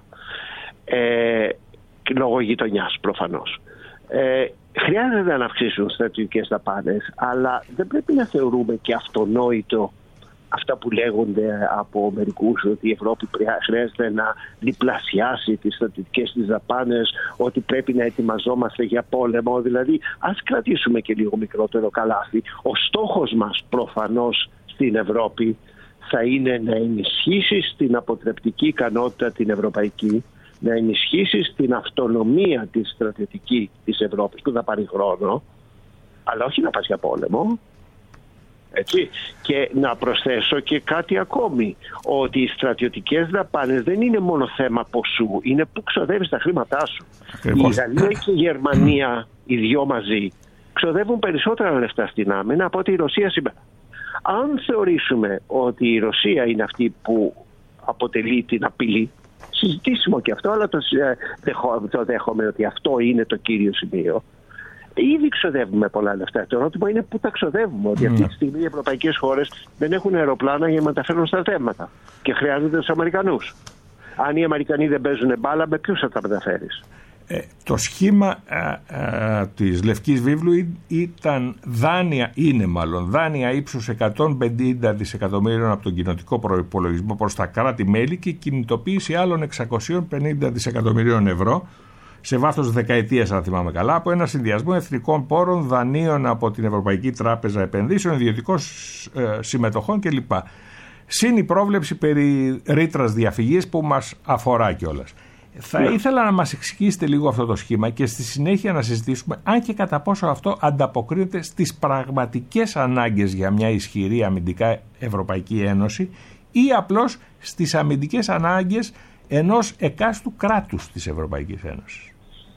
Ε, λόγω γειτονιάς προφανώς. Ε, χρειάζεται να αυξήσουν στρατιωτικές δαπάνες, αλλά δεν πρέπει να θεωρούμε και αυτονόητο αυτά που λέγονται από μερικούς, ότι η Ευρώπη χρειάζεται να διπλασιάσει τις στρατιωτικές της δαπάνες, ότι πρέπει να ετοιμαζόμαστε για πόλεμο. Δηλαδή, ας κρατήσουμε και λίγο μικρότερο καλάθι. Ο στόχος μας προφανώς στην Ευρώπη θα είναι να ενισχύσει την αποτρεπτική ικανότητα την ευρωπαϊκή, να ενισχύσει την αυτονομία της στρατιωτική της Ευρώπης, που θα πάρει χρόνο, αλλά όχι να πας για πόλεμο. Έτσι. Και να προσθέσω και κάτι ακόμη, ότι οι στρατιωτικές δαπάνες δεν είναι μόνο θέμα ποσού, είναι που ξοδεύεις τα χρήματά σου. Ακριβώς. Η Γαλλία και η Γερμανία, οι δυο μαζί, ξοδεύουν περισσότερα λεφτά στην άμυνα από ότι η Ρωσία σήμερα. Αν θεωρήσουμε ότι η Ρωσία είναι αυτή που αποτελεί την απειλή, συζητήσιμο και αυτό, αλλά το, το δέχομαι ότι αυτό είναι το κύριο σημείο. Ήδη ξοδεύουμε πολλά λεφτά. Το ερώτημα είναι πού τα ξοδεύουμε. Ότι αυτή τη στιγμή οι ευρωπαϊκές χώρες δεν έχουν αεροπλάνα για να μεταφέρουν στρατεύματα και χρειάζονται τους Αμερικανούς. Αν οι Αμερικανοί δεν παίζουν μπάλα, με ποιους θα τα μεταφέρεις? Ε, το σχήμα α, α, της Λευκής Βίβλου ήταν δάνεια, είναι μάλλον δάνεια ύψους εκατόν πενήντα δισεκατομμύριων από τον κοινοτικό προϋπολογισμό προς τα κράτη-μέλη και κινητοποίηση άλλων εξακόσια πενήντα δισεκατομμυρίων ευρώ σε βάθος δεκαετίας, αν θυμάμαι καλά, από ένα συνδυασμό εθνικών πόρων, δανείων από την Ευρωπαϊκή Τράπεζα Επενδύσεων, ιδιωτικών ε, συμμετοχών κλπ. Συν η πρόβλεψη περί ρήτρας διαφυγής που μας αφορά κιόλας. Θα yeah. ήθελα να μας εξηγήσετε λίγο αυτό το σχήμα και στη συνέχεια να συζητήσουμε αν και κατά πόσο αυτό ανταποκρίνεται στις πραγματικές ανάγκες για μια ισχυρή αμυντικά Ευρωπαϊκή Ένωση ή απλώς στις αμυντικές ανάγκες ενός εκάστου κράτους της Ευρωπαϊκής Ένωσης.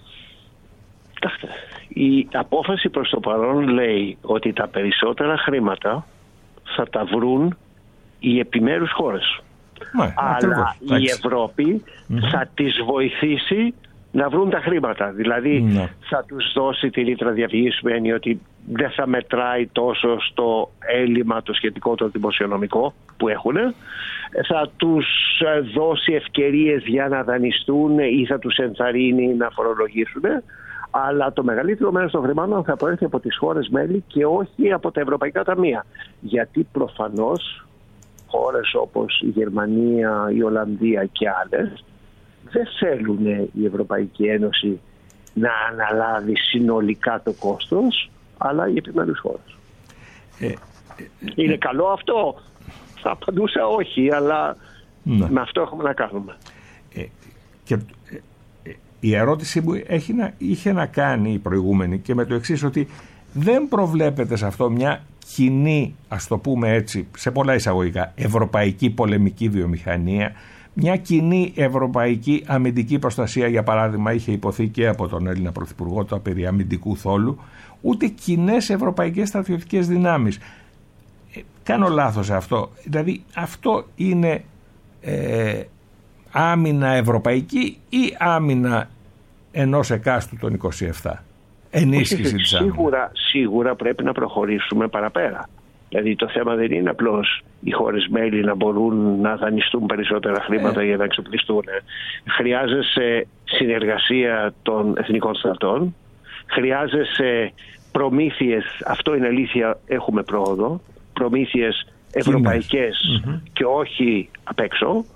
Η απόφαση προς το παρόν λέει ότι τα περισσότερα χρήματα θα τα βρουν οι επιμέρους χώρες. Μα, αλλά ακριβώς, η εντάξει. Ευρώπη mm-hmm. θα τις βοηθήσει να βρουν τα χρήματα. Δηλαδή mm-hmm. θα τους δώσει τη ρήτρα διαφυγής, σημαίνει ότι δεν θα μετράει τόσο στο έλλειμμα το σχετικό το δημοσιονομικό που έχουν, θα τους δώσει ευκαιρίες για να δανειστούν ή θα τους ενθαρρύνει να φορολογήσουν, αλλά το μεγαλύτερο μέρος των χρημάτων θα προέρχεται από τις χώρες μέλη και όχι από τα ευρωπαϊκά ταμεία. Γιατί προφανώς χώρες όπως η Γερμανία, η Ολλανδία και άλλες δεν θέλουν η Ευρωπαϊκή Ένωση να αναλάβει συνολικά το κόστος, αλλά οι επιμέρους χώρες. Ε, ε, Είναι ε, καλό αυτό? Θα απαντούσα όχι, αλλά ναι. με αυτό έχουμε να κάνουμε. Ε, και, ε, ε, η ερώτηση μου έχει να, είχε να κάνει η προηγούμενη και με το εξής, ότι δεν προβλέπεται σε αυτό μια κοινή, ας το πούμε έτσι, σε πολλά εισαγωγικά, ευρωπαϊκή πολεμική βιομηχανία, μια κοινή ευρωπαϊκή αμυντική προστασία, για παράδειγμα, είχε υποθεί και από τον Έλληνα Πρωθυπουργό το περί αμυντικού θόλου, ούτε κοινές ευρωπαϊκές στρατιωτικές δυνάμεις. Ε, κάνω λάθος σε αυτό? Δηλαδή αυτό είναι ε, άμυνα ευρωπαϊκή ή άμυνα ενός εκάστου των είκοσι επτά? Ενίσχυση της άμυνας. Σίγουρα, σίγουρα πρέπει να προχωρήσουμε παραπέρα. Δηλαδή το θέμα δεν είναι απλώς οι χώρες μέλη να μπορούν να δανειστούν περισσότερα χρήματα ε. για να εξοπλιστούν. Χρειάζεσαι συνεργασία των εθνικών στρατών, χρειάζεσαι προμήθειες, αυτό είναι αλήθεια, έχουμε πρόοδο, προμήθειες ευρωπαϊκές mm-hmm. και όχι απ' έξω,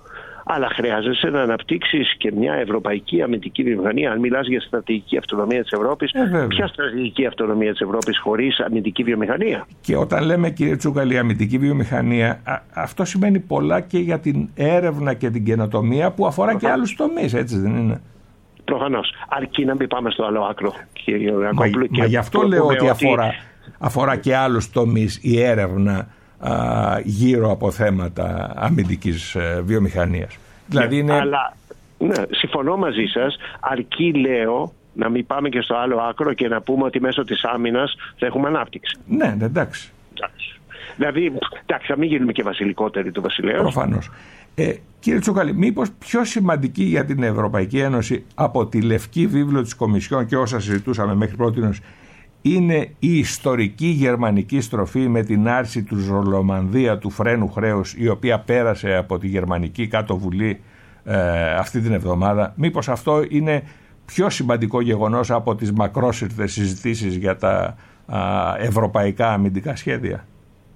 Αλλά χρειάζεσαι να αναπτύξεις και μια ευρωπαϊκή αμυντική βιομηχανία. Αν μιλάς για στρατηγική αυτονομία της Ευρώπης, ε, ποια στρατηγική αυτονομία της Ευρώπης χωρίς αμυντική βιομηχανία? Και όταν λέμε, κύριε Τσούκαλη, αμυντική βιομηχανία, α, αυτό σημαίνει πολλά και για την έρευνα και την καινοτομία που αφορά Προφανώς. και άλλους τομείς, έτσι δεν είναι? Προφανώς. Αρκεί να μην πάμε στο άλλο άκρο, κύριε Ιακώπουλο. Μα, μα γι' αυτό λέω ότι, ότι... Αφορά, αφορά και άλλους τομείς η έρευνα α, γύρω από θέματα αμυντικής ε, βιομηχανίας. Δηλαδή είναι... Αλλά, ναι, συμφωνώ μαζί σας, αρκεί, λέω, να μην πάμε και στο άλλο άκρο και να πούμε ότι μέσω της άμυνας θα έχουμε ανάπτυξη. Ναι, εντάξει. εντάξει. Δηλαδή, εντάξει, θα μην γίνουμε και βασιλικότεροι του βασιλέως. Προφανώς. Ε, κύριε Τσούκαλη, μήπως πιο σημαντική για την Ευρωπαϊκή Ένωση από τη Λευκή Βίβλο της Κομισιόν και όσα συζητούσαμε μέχρι πρότινος είναι η ιστορική γερμανική στροφή με την άρση του Ζολομανδία του φρένου χρέους, η οποία πέρασε από τη Γερμανική Κάτω Βουλή ε, αυτή την εβδομάδα? Μήπως αυτό είναι πιο σημαντικό γεγονός από τις μακρόσυρτες συζητήσεις για τα α, ευρωπαϊκά αμυντικά σχέδια?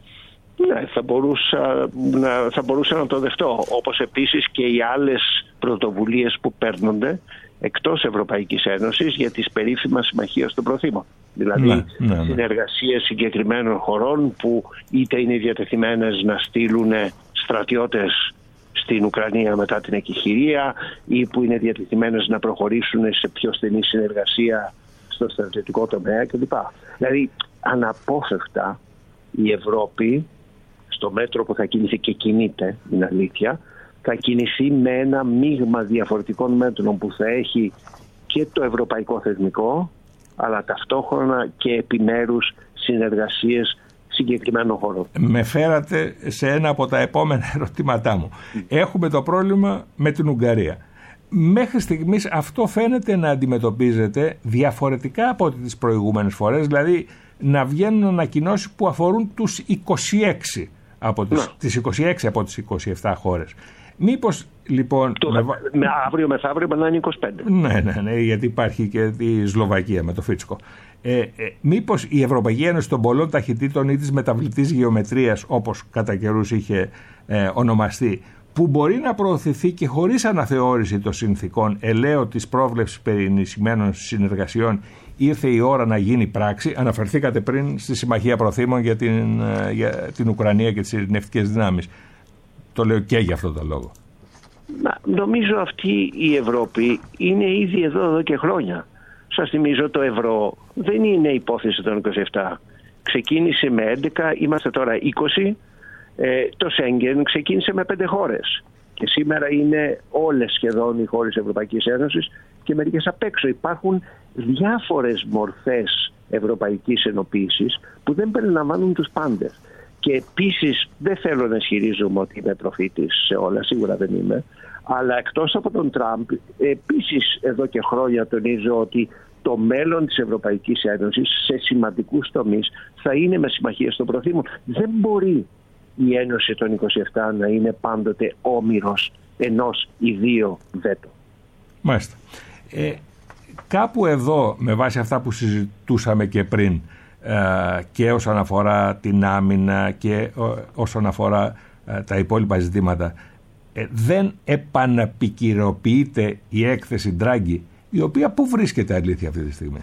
Ναι, θα μπορούσα, να, θα μπορούσα να το δεχτώ. Όπως επίσης και οι άλλες πρωτοβουλίες που παίρνονται εκτός Ευρωπαϊκής Ένωσης για τις περίφημα συμμαχίες των προθήμων. Δηλαδή ναι, ναι, ναι. συνεργασίες συγκεκριμένων χωρών που είτε είναι διατεθειμένες να στείλουν στρατιώτες στην Ουκρανία μετά την εκεχηρία ή που είναι διατεθειμένες να προχωρήσουν σε πιο στενή συνεργασία στο στρατιωτικό τομέα κλπ. Δηλαδή αναπόφευκτα η Ευρώπη, στο μέτρο που θα κινηθεί και κινείται, είναι αλήθεια, θα κινηθεί με ένα μείγμα διαφορετικών μέτρων που θα έχει και το ευρωπαϊκό θεσμικό, αλλά ταυτόχρονα και επιμέρους συνεργασίες συγκεκριμένων χωρών. Με φέρατε σε ένα από τα επόμενα ερωτήματά μου. Έχουμε το πρόβλημα με την Ουγγαρία. Μέχρι στιγμής αυτό φαίνεται να αντιμετωπίζεται διαφορετικά από τις προηγούμενες φορές, δηλαδή να βγαίνουν ανακοινώσεις που αφορούν τους είκοσι έξι από τις, ναι. τις είκοσι έξι από τις είκοσι επτά χώρες. Μήπως λοιπόν... Το, με, με αύριο μεθαύριο να είναι είκοσι πέντε. Ναι, ναι, ναι, γιατί υπάρχει και η Σλοβακία με το Φίτσκο. Ε, ε, μήπως η Ευρωπαϊκή Ένωση των πολλών ταχυτήτων ή της μεταβλητής γεωμετρίας, όπως κατά καιρούς είχε ε, ονομαστεί, που μπορεί να προωθηθεί και χωρίς αναθεώρηση των συνθήκων, ελαίο της πρόβλεψης περί ενισχυμένων συνεργασιών, ήρθε η ώρα να γίνει πράξη? Αναφερθήκατε πριν στη Συμμαχία Προθήμων για την, για την Ουκρανία και τις ειρηνευτικές δυνάμεις. Το λέω και για αυτό το λόγο. Μα, νομίζω αυτή η Ευρώπη είναι ήδη εδώ, εδώ και χρόνια. Σας θυμίζω, το ευρώ δεν είναι υπόθεση των είκοσι επτά. Ξεκίνησε με έντεκα, είμαστε τώρα είκοσι. Ε, το Σέγγεν ξεκίνησε με πέντε χώρες. Και σήμερα είναι όλες σχεδόν οι χώρες της Ευρωπαϊκής Ένωσης και μερικές απ' έξω. Υπάρχουν διάφορες μορφές ευρωπαϊκής ενοποίησης που δεν περιλαμβάνουν τους πάντες. Και επίσης δεν θέλω να ισχυρίζομαι ότι είμαι προφήτης σε όλα, σίγουρα δεν είμαι, αλλά εκτός από τον Τραμπ, επίσης εδώ και χρόνια τονίζω ότι το μέλλον της Ευρωπαϊκής Ένωσης σε σημαντικούς τομείς θα είναι με συμμαχίες των προθήμων. Δεν μπορεί η Ένωση των είκοσι επτά να είναι πάντοτε όμηρος ενός ή δύο βέτο. Μάλιστα. Ε, κάπου εδώ, με βάση αυτά που συζητούσαμε και πριν, και όσον αφορά την άμυνα και όσον αφορά τα υπόλοιπα ζητήματα, δεν επαναπικυροποιείται η έκθεση Ντράγκη, η οποία πού βρίσκεται αλήθεια αυτή τη στιγμή?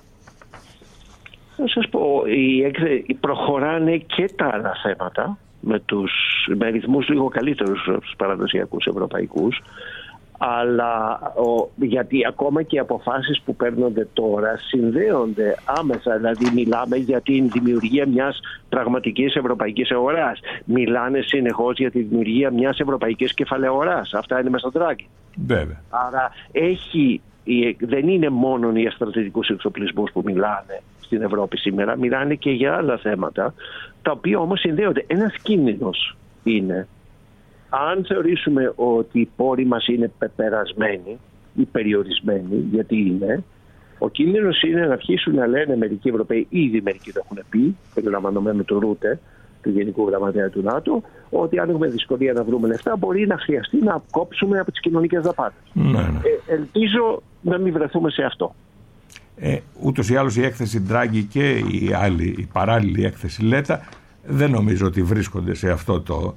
Θα σας πω, οι έκθε... προχωράνε και τα άλλα θέματα με, τους... με ρυθμούς λίγο καλύτερους από τους παραδοσιακούς ευρωπαϊκούς, αλλά ο, γιατί ακόμα και οι αποφάσεις που παίρνονται τώρα συνδέονται άμεσα. Δηλαδή μιλάμε για την δημιουργία μιας πραγματικής ευρωπαϊκής αγοράς. Μιλάνε συνεχώς για τη δημιουργία μιας ευρωπαϊκής κεφαλαίου αγοράς. Αυτά είναι μέσα στο Ντράγκη. Βέβαια. Άρα έχει, δεν είναι μόνο για στρατιωτικούς εξοπλισμούς που μιλάνε στην Ευρώπη σήμερα. Μιλάνε και για άλλα θέματα, τα οποία όμως συνδέονται. Ένας κίνδυνος είναι, αν θεωρήσουμε ότι οι πόροι μας είναι πεπερασμένοι ή περιορισμένοι, γιατί είναι, ο κίνδυνος είναι να αρχίσουν να λένε μερικοί Ευρωπαίοι, ήδη μερικοί το έχουν πει, περιλαμβανομένου του Ρούτε, του Γενικού Γραμματέα του ΝΑΤΟ, ότι αν έχουμε δυσκολία να βρούμε λεφτά, μπορεί να χρειαστεί να κόψουμε από τις κοινωνικές δαπάνες. Ναι, ναι. Ε, ελπίζω να μην βρεθούμε σε αυτό. Ε, ούτως ή άλλως η έκθεση Ντράγκη και η άλλη, η παράλληλη έκθεση Λέτα, δεν νομίζω ότι βρίσκονται σε αυτό το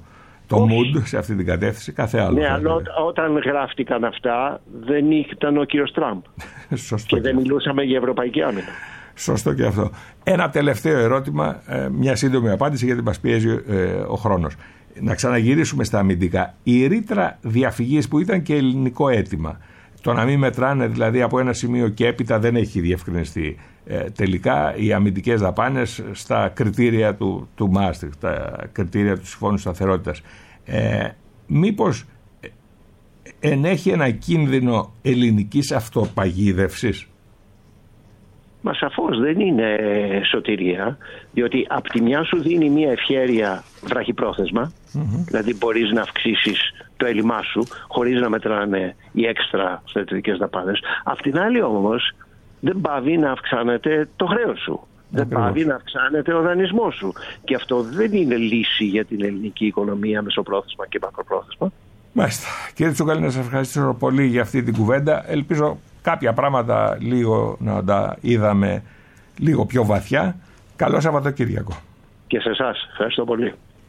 το mood σε αυτή την κατεύθυνση, κάθε άλλο. Ναι, αλλά όταν γράφτηκαν αυτά δεν ήταν ο κύριος Τραμπ. Σωστό. Και δεν μιλούσαμε για ευρωπαϊκή άμυνα. Σωστό και αυτό. Ένα τελευταίο ερώτημα, μια σύντομη απάντηση γιατί μας πιέζει ο χρόνος. Να ξαναγυρίσουμε στα αμυντικά. Η ρήτρα διαφυγής που ήταν και ελληνικό αίτημα, το να μην μετράνε δηλαδή από ένα σημείο και έπειτα, δεν έχει διευκρινιστεί. Ε, τελικά οι αμυντικές δαπάνες στα κριτήρια του, του Μάστριχτ, τα κριτήρια του Συμφώνου Σταθερότητας. Ε, μήπως ενέχει ένα κίνδυνο ελληνικής αυτοπαγίδευσης? Μα σαφώς δεν είναι σωτηρία, διότι απ' τη μια σου δίνει μια ευχέρεια βραχυπρόθεσμα, mm-hmm. δηλαδή μπορείς να αυξήσεις το έλλειμμά σου χωρίς να μετράνε οι έξτρα στρατιωτικές δαπάνες. Απ' την άλλη όμως δεν πάβει να αυξάνεται το χρέος σου. Δεν πάβει να αυξάνεται ο δανεισμός σου. Και αυτό δεν είναι λύση για την ελληνική οικονομία μεσοπρόθεσμα και μακροπρόθεσμα. Μάλιστα. Κύριε Τσουκαλή, να σας ευχαριστήσω πολύ για αυτή την κουβέντα. Ελπίζω κάποια πράγματα λίγο να τα είδαμε λίγο πιο βαθιά. Καλό Σαββατοκύριακο. Και σε εσάς. Ευχαριστώ πολύ.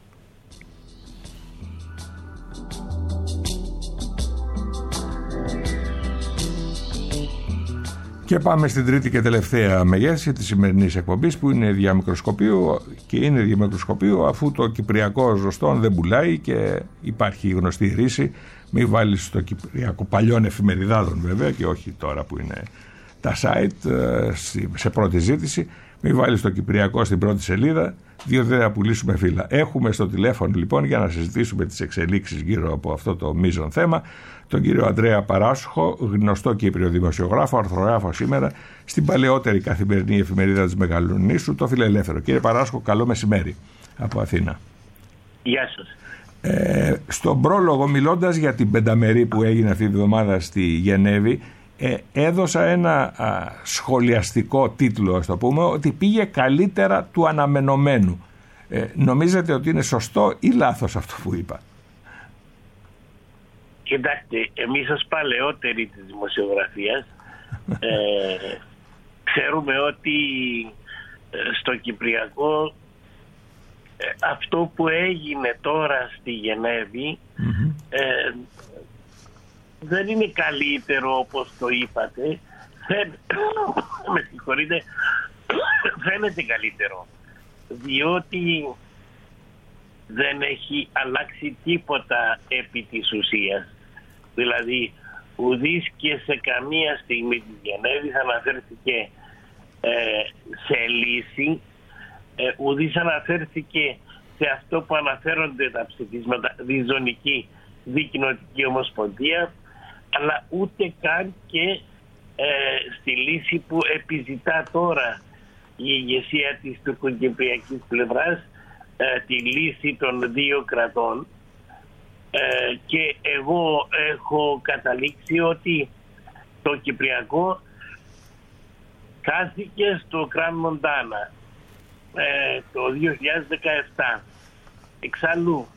Και πάμε στην τρίτη και τελευταία μεγέθυνση της σημερινής εκπομπής, που είναι διαμικροσκοπίου, και είναι διαμικροσκοπίου αφού το κυπριακό ζωστόν δεν πουλάει και υπάρχει η γνωστή ρίση. Μην βάλεις στο κυπριακό, παλιών εφημεριδάδων βέβαια και όχι τώρα που είναι τα site σε πρώτη ζήτηση, μην βάλεις το κυπριακό στην πρώτη σελίδα, διότι δεν θα πουλήσουμε φύλλα. Έχουμε στο τηλέφωνο λοιπόν για να συζητήσουμε τις εξελίξεις γύρω από αυτό το μείζον θέμα τον κύριο Ανδρέα Παράσχο, γνωστό Κύπριο δημοσιογράφο, αρθρογράφο σήμερα στην παλαιότερη καθημερινή εφημερίδα της Μεγαλονίσου, το Φιλελεύθερο. Κύριε Παράσχο, καλό μεσημέρι από Αθήνα. Γεια σας. Ε, στον πρόλογο, μιλώντας για την πενταμερή που έγινε αυτή τη βδομάδα στη Γενέβη, ε, έδωσα ένα α, σχολιαστικό τίτλο, ας το πούμε, ότι πήγε καλύτερα του αναμενωμένου. Ε, νομίζετε ότι είναι σωστό ή λάθος αυτό που είπα? Κοιτάξτε, εμείς ως παλαιότεροι της δημοσιογραφίας ε, ξέρουμε ότι ε, στο Κυπριακό ε, αυτό που έγινε τώρα στη Γενέβη mm-hmm. ε, δεν είναι καλύτερο όπως το είπατε. Φαίνεται, με συγχωρείτε, φαίνεται καλύτερο, διότι δεν έχει αλλάξει τίποτα επί της ουσίας. Δηλαδή, ουδής και σε καμία στιγμή της Γενέβης αναφέρθηκε ε, σε λύση, ε, ουδής αναφέρθηκε σε αυτό που αναφέρονται τα ψηφίσματα, διζωνική δικοινοτική ομοσπονδία, αλλά ούτε καν και ε, στη λύση που επιζητά τώρα η ηγεσία της τουρκοκυπριακής πλευράς, ε, τη λύση των δύο κρατών. Ε, και εγώ έχω καταλήξει ότι το Κυπριακό χάθηκε στο Κραν Μοντάνα ε, το δύο χιλιάδες δεκαεπτά. Εξάλλου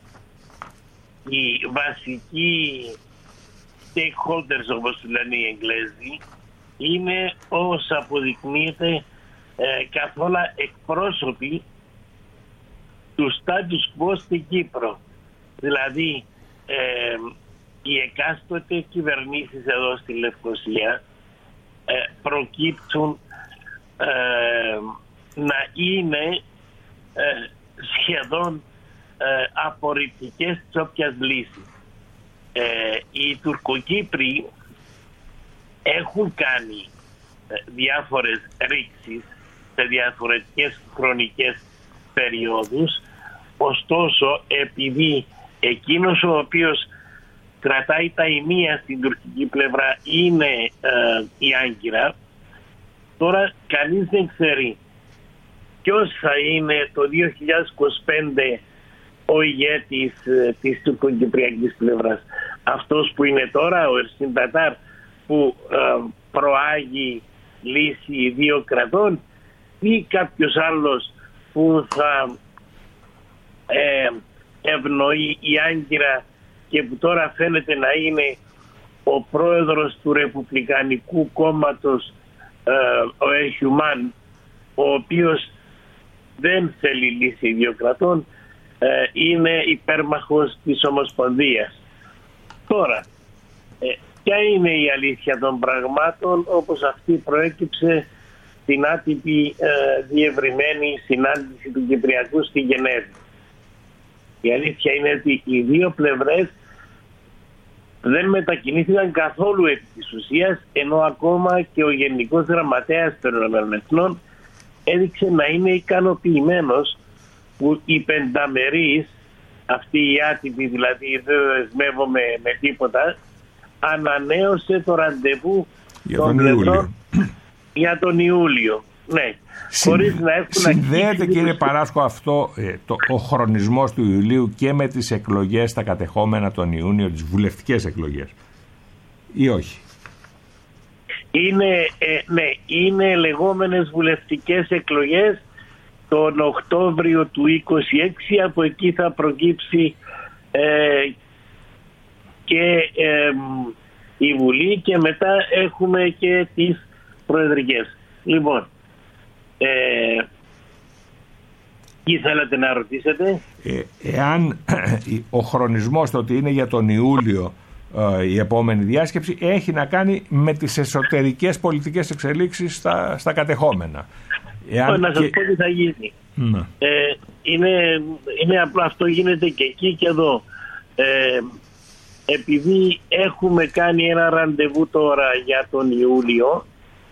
οι βασικοί stakeholders, όπως του λένε οι Εγγλέζοι, είναι, όπως αποδεικνύεται, ε, καθόλου εκπρόσωποι του status quo στην Κύπρο. Δηλαδή ε, οι εκάστοτε κυβερνήσεις εδώ στη Λευκοσία ε, προκύπτουν ε, να είναι ε, σχεδόν ε, απορριπτικές της όποιας λύσης. Ε, οι Τουρκοκύπροι έχουν κάνει ε, διάφορες ρήξεις σε διαφορετικές χρονικές περιόδους, ωστόσο επειδή εκείνος ο οποίος κρατάει τα ημεία στην τουρκική πλευρά είναι ε, η Άγκυρα, τώρα κανείς δεν ξέρει ποιος θα είναι το δύο χιλιάδες είκοσι πέντε ο ηγέτης ε, της τουρκοκυπριακής πλευράς. Αυτός που είναι τώρα, ο Ερσίν Τατάρ, που ε, προάγει λύση δύο κρατών, ή κάποιος άλλος που θα ε, ευνοεί η Άγκυρα και που τώρα φαίνεται να είναι ο πρόεδρος του Ρεπουμπλικανικού Κόμματος, ε, ο Ερχιουμάν, ο οποίος δεν θέλει λύση δύο κρατών. ε, είναι υπέρμαχος της Ομοσπονδίας. Τώρα, ε, ποια είναι η αλήθεια των πραγμάτων όπως αυτή προέκυψε στην άτυπη ε, διευρυμένη συνάντηση του Κυπριακού στη Γενέβη? Η αλήθεια είναι ότι οι δύο πλευρές δεν μετακινήθηκαν καθόλου επί της ουσίας, ενώ ακόμα και ο Γενικός Γραμματέας των Ηνωμένων Εθνών έδειξε να είναι ικανοποιημένος που οι πενταμερείς, αυτή η άτυπη δηλαδή δεν δεσμεύομαι με τίποτα, ανανέωσε το ραντεβού για των τον πλευρών Ιούλιο. για τον Ιούλιο. Ναι. Χωρίς να έχουν Συνδέεται, αγγίξει κύριε τους- Παράσκο, αυτό ε, το, ο χρονισμός του Ιουλίου και με τις εκλογές στα κατεχόμενα τον Ιούνιο, τις βουλευτικές εκλογές, ή όχι? Είναι, ε, ναι, είναι λεγόμενες βουλευτικές εκλογές τον Οκτώβριο του είκοσι έξι. Από εκεί θα προκύψει ε, και ε, η Βουλή και μετά έχουμε και τις προεδρικές. Λοιπόν, ε, τι θέλατε να ρωτήσετε? Ε, εάν ο χρονισμός το ότι είναι για τον Ιούλιο ε, η επόμενη διάσκεψη έχει να κάνει με τις εσωτερικές πολιτικές εξελίξεις στα, στα κατεχόμενα. Εάν Να σας και- πω τι θα γίνει. Ναι. Ε, είναι, είναι απλό, αυτό γίνεται και εκεί και εδώ. Ε, επειδή έχουμε κάνει ένα ραντεβού τώρα για τον Ιούλιο,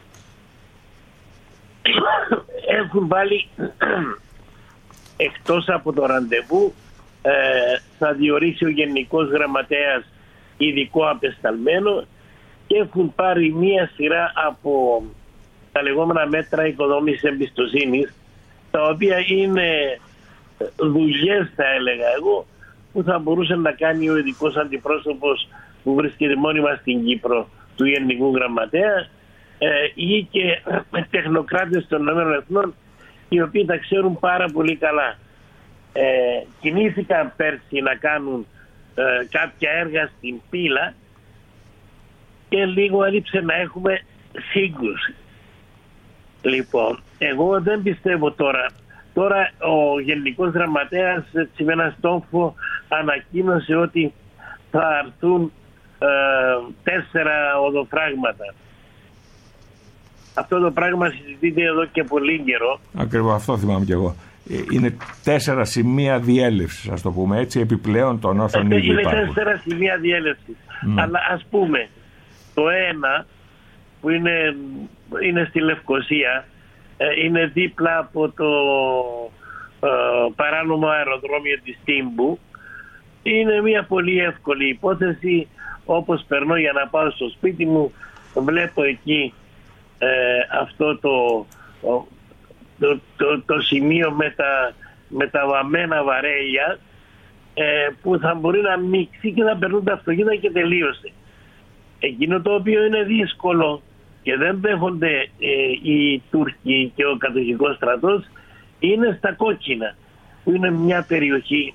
έχουν βάλει εκτός από το ραντεβού, ε, θα διορίσει ο Γενικός Γραμματέας ειδικό απεσταλμένο και έχουν πάρει μία σειρά από τα λεγόμενα μέτρα οικοδόμησης εμπιστοσύνης, τα οποία είναι δουλειές, θα έλεγα εγώ, που θα μπορούσε να κάνει ο ειδικός αντιπρόσωπος που βρίσκεται μόνιμα στην Κύπρο του Γενικού Γραμματέα, ε, ή και τεχνοκράτες των ΗΠΑ, οι οποίοι τα ξέρουν πάρα πολύ καλά. Ε, κινήθηκαν πέρσι να κάνουν ε, κάποια έργα στην Πύλα και λίγο έλειψε να έχουμε σύγκρουση. Λοιπόν, εγώ δεν πιστεύω τώρα. Τώρα ο Γενικός Γραμματέας έτσι με ένα στόχο ανακοίνωσε ότι θα έρθουν ε, τέσσερα οδοφράγματα. Αυτό το πράγμα συζητείται εδώ και πολύ καιρό. Ακριβώς αυτό θυμάμαι κι εγώ. Ε, Είναι τέσσερα σημεία διέλευσης, ας το πούμε έτσι, επιπλέον των όσων ήδη Είναι υπάρχουν. τέσσερα σημεία διέλευσης. Ναι. Αλλά ας πούμε, το ένα που είναι, είναι στη Λευκοσία, ε, είναι δίπλα από το ε, παράνομο αεροδρόμιο της Τύμπου. Είναι μια πολύ εύκολη υπόθεση. Όπως περνώ για να πάω στο σπίτι μου, βλέπω εκεί ε, αυτό το, το, το, το, το σημείο με τα, με τα βαμμένα βαρέλια, ε, που θα μπορεί να μειχθεί και να περνούν τα αυτοκίνητα και τελείωσε. Εκείνο το οποίο είναι δύσκολο και δεν δέχονται ε, οι Τούρκοι και ο κατοχικός στρατός είναι στα κόκκινα, που είναι μια περιοχή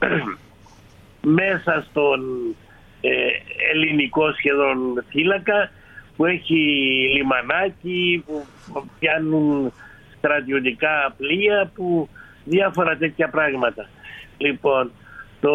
μέσα στον ε, ελληνικό σχεδόν θύλακα, που έχει λιμανάκι, που πιάνουν στρατιωτικά πλοία, που διάφορα τέτοια πράγματα. Λοιπόν, το,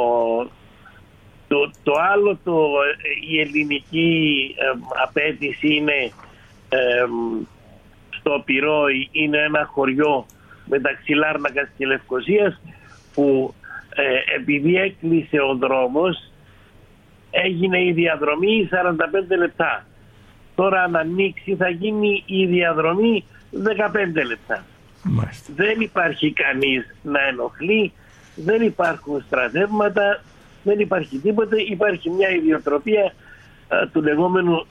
το, το άλλο, το, η ελληνική ε, απέτηση είναι ε, στο Πυρό, είναι ένα χωριό μεταξύ Λάρνακας και Λευκοσίας, που ε, επειδή έκλεισε ο δρόμος έγινε η διαδρομή σαράντα πέντε λεπτά. Τώρα αν ανοίξει θα γίνει η διαδρομή δεκαπέντε λεπτά. Μάλιστα. Δεν υπάρχει κανείς να ενοχλεί, δεν υπάρχουν στρατεύματα, δεν υπάρχει τίποτε. Υπάρχει μια ιδιοτροπία α, του λεγόμενου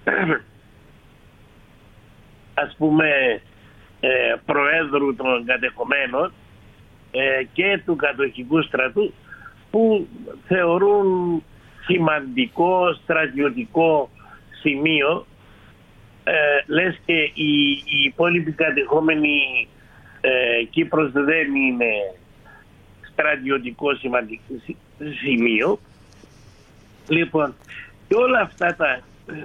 ας πούμε ε, προέδρου των κατεχομένων ε, και του κατοχικού στρατού, που θεωρούν σημαντικό στρατιωτικό σημείο, ε, λες και οι, οι υπόλοιποι κατεχόμενοι ε, Κύπρος δεν είναι στρατιωτικό σημαντικό σημείο. Λοιπόν, και όλα αυτά τα,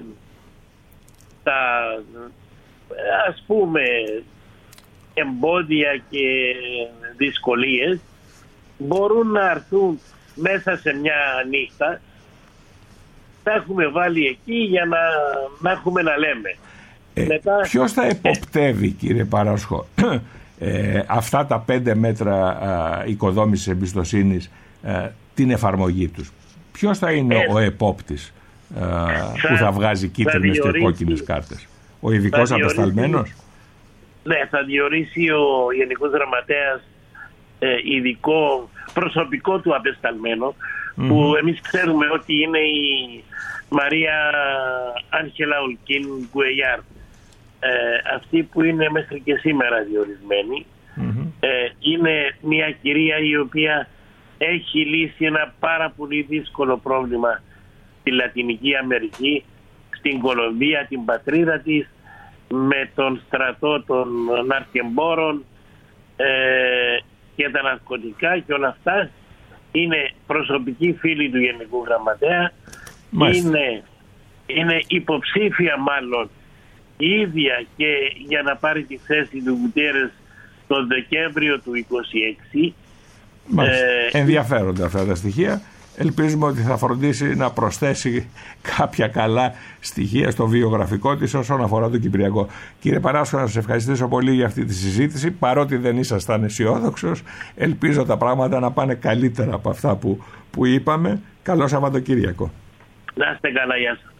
τα ας πούμε εμπόδια και δυσκολίες μπορούν να έρθουν μέσα σε μια νύχτα. Τα έχουμε βάλει εκεί για να, να έχουμε να λέμε. Ε, Μετά... Ποιος θα εποπτεύει, κύριε Παράσχο, ε, αυτά τα πέντε μέτρα α, οικοδόμησης εμπιστοσύνης, α, την εφαρμογή τους? Ποιος θα είναι ε, ο επόπτης α, θα, που θα βγάζει κίτρινες και κόκκινες κάρτες? Ο ειδικός απεσταλμένος? Ναι, θα διορίσει ο Γενικός Γραμματέας ε, ειδικό προσωπικό του απεσταλμένο, mm-hmm. που εμείς ξέρουμε ότι είναι η Μαρία Άγγελα Ολκίν Γκουεγιάρ, ε, αυτή που είναι μέχρι και σήμερα διορισμένη. Mm-hmm. Ε, είναι μια κυρία η οποία έχει λύσει ένα πάρα πολύ δύσκολο πρόβλημα στη Λατινική Αμερική, στην Κολομβία, την πατρίδα της, με τον στρατό των ναρκεμπόρων ε, και τα ναρκωτικά και όλα αυτά. Είναι προσωπική φίλη του Γενικού Γραμματέα. Είναι, είναι υποψήφια μάλλον η ίδια και για να πάρει τη θέση του Γκουτιέρες τον Δεκέμβριο του είκοσι έξι. Ε, ενδιαφέρονται αυτά τα στοιχεία. Ελπίζουμε ότι θα φροντίσει να προσθέσει κάποια καλά στοιχεία στο βιογραφικό της όσον αφορά τον Κυπριακό. Κύριε Παράσχο, να σας ευχαριστήσω πολύ για αυτή τη συζήτηση. Παρότι δεν ήσασταν αισιόδοξος, ελπίζω τα πράγματα να πάνε καλύτερα από αυτά που, που είπαμε. Καλό Σαββατοκύριακο. Να είστε καλά, γεια σας.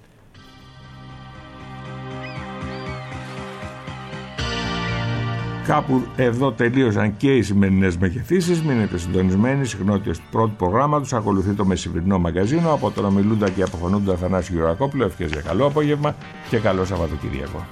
Κάπου εδώ τελείωσαν και οι σημερινές μεγεθύσεις. Μείνετε συντονισμένοι. Συχνότητες του πρώτου προγράμματος. Ακολουθεί το μεσημερινό μαγαζίνο. Από τον ομιλούντα και αποφωνούντα Αθανάση Γεωργακόπουλο. Ευχές για καλό απόγευμα και καλό Σαββατοκύριακο.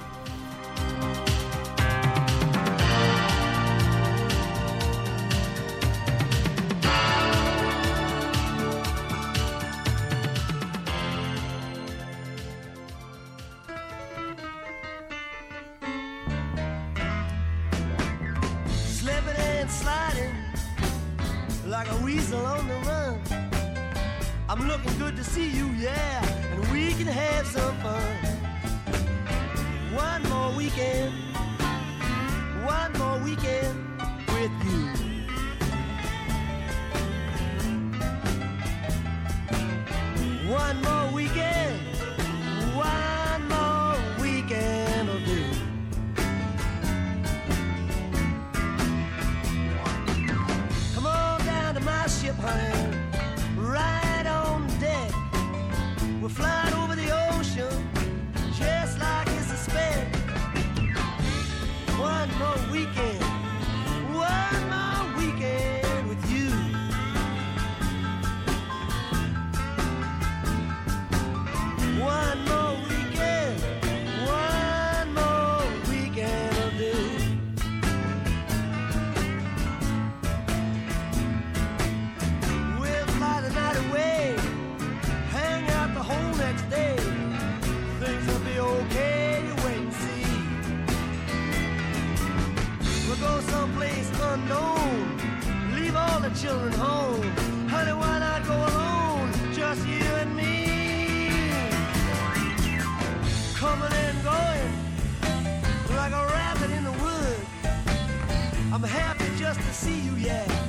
Children home, honey, why not go alone? Just you and me, coming and going like a rabbit in the wood. I'm happy just to see you, yeah.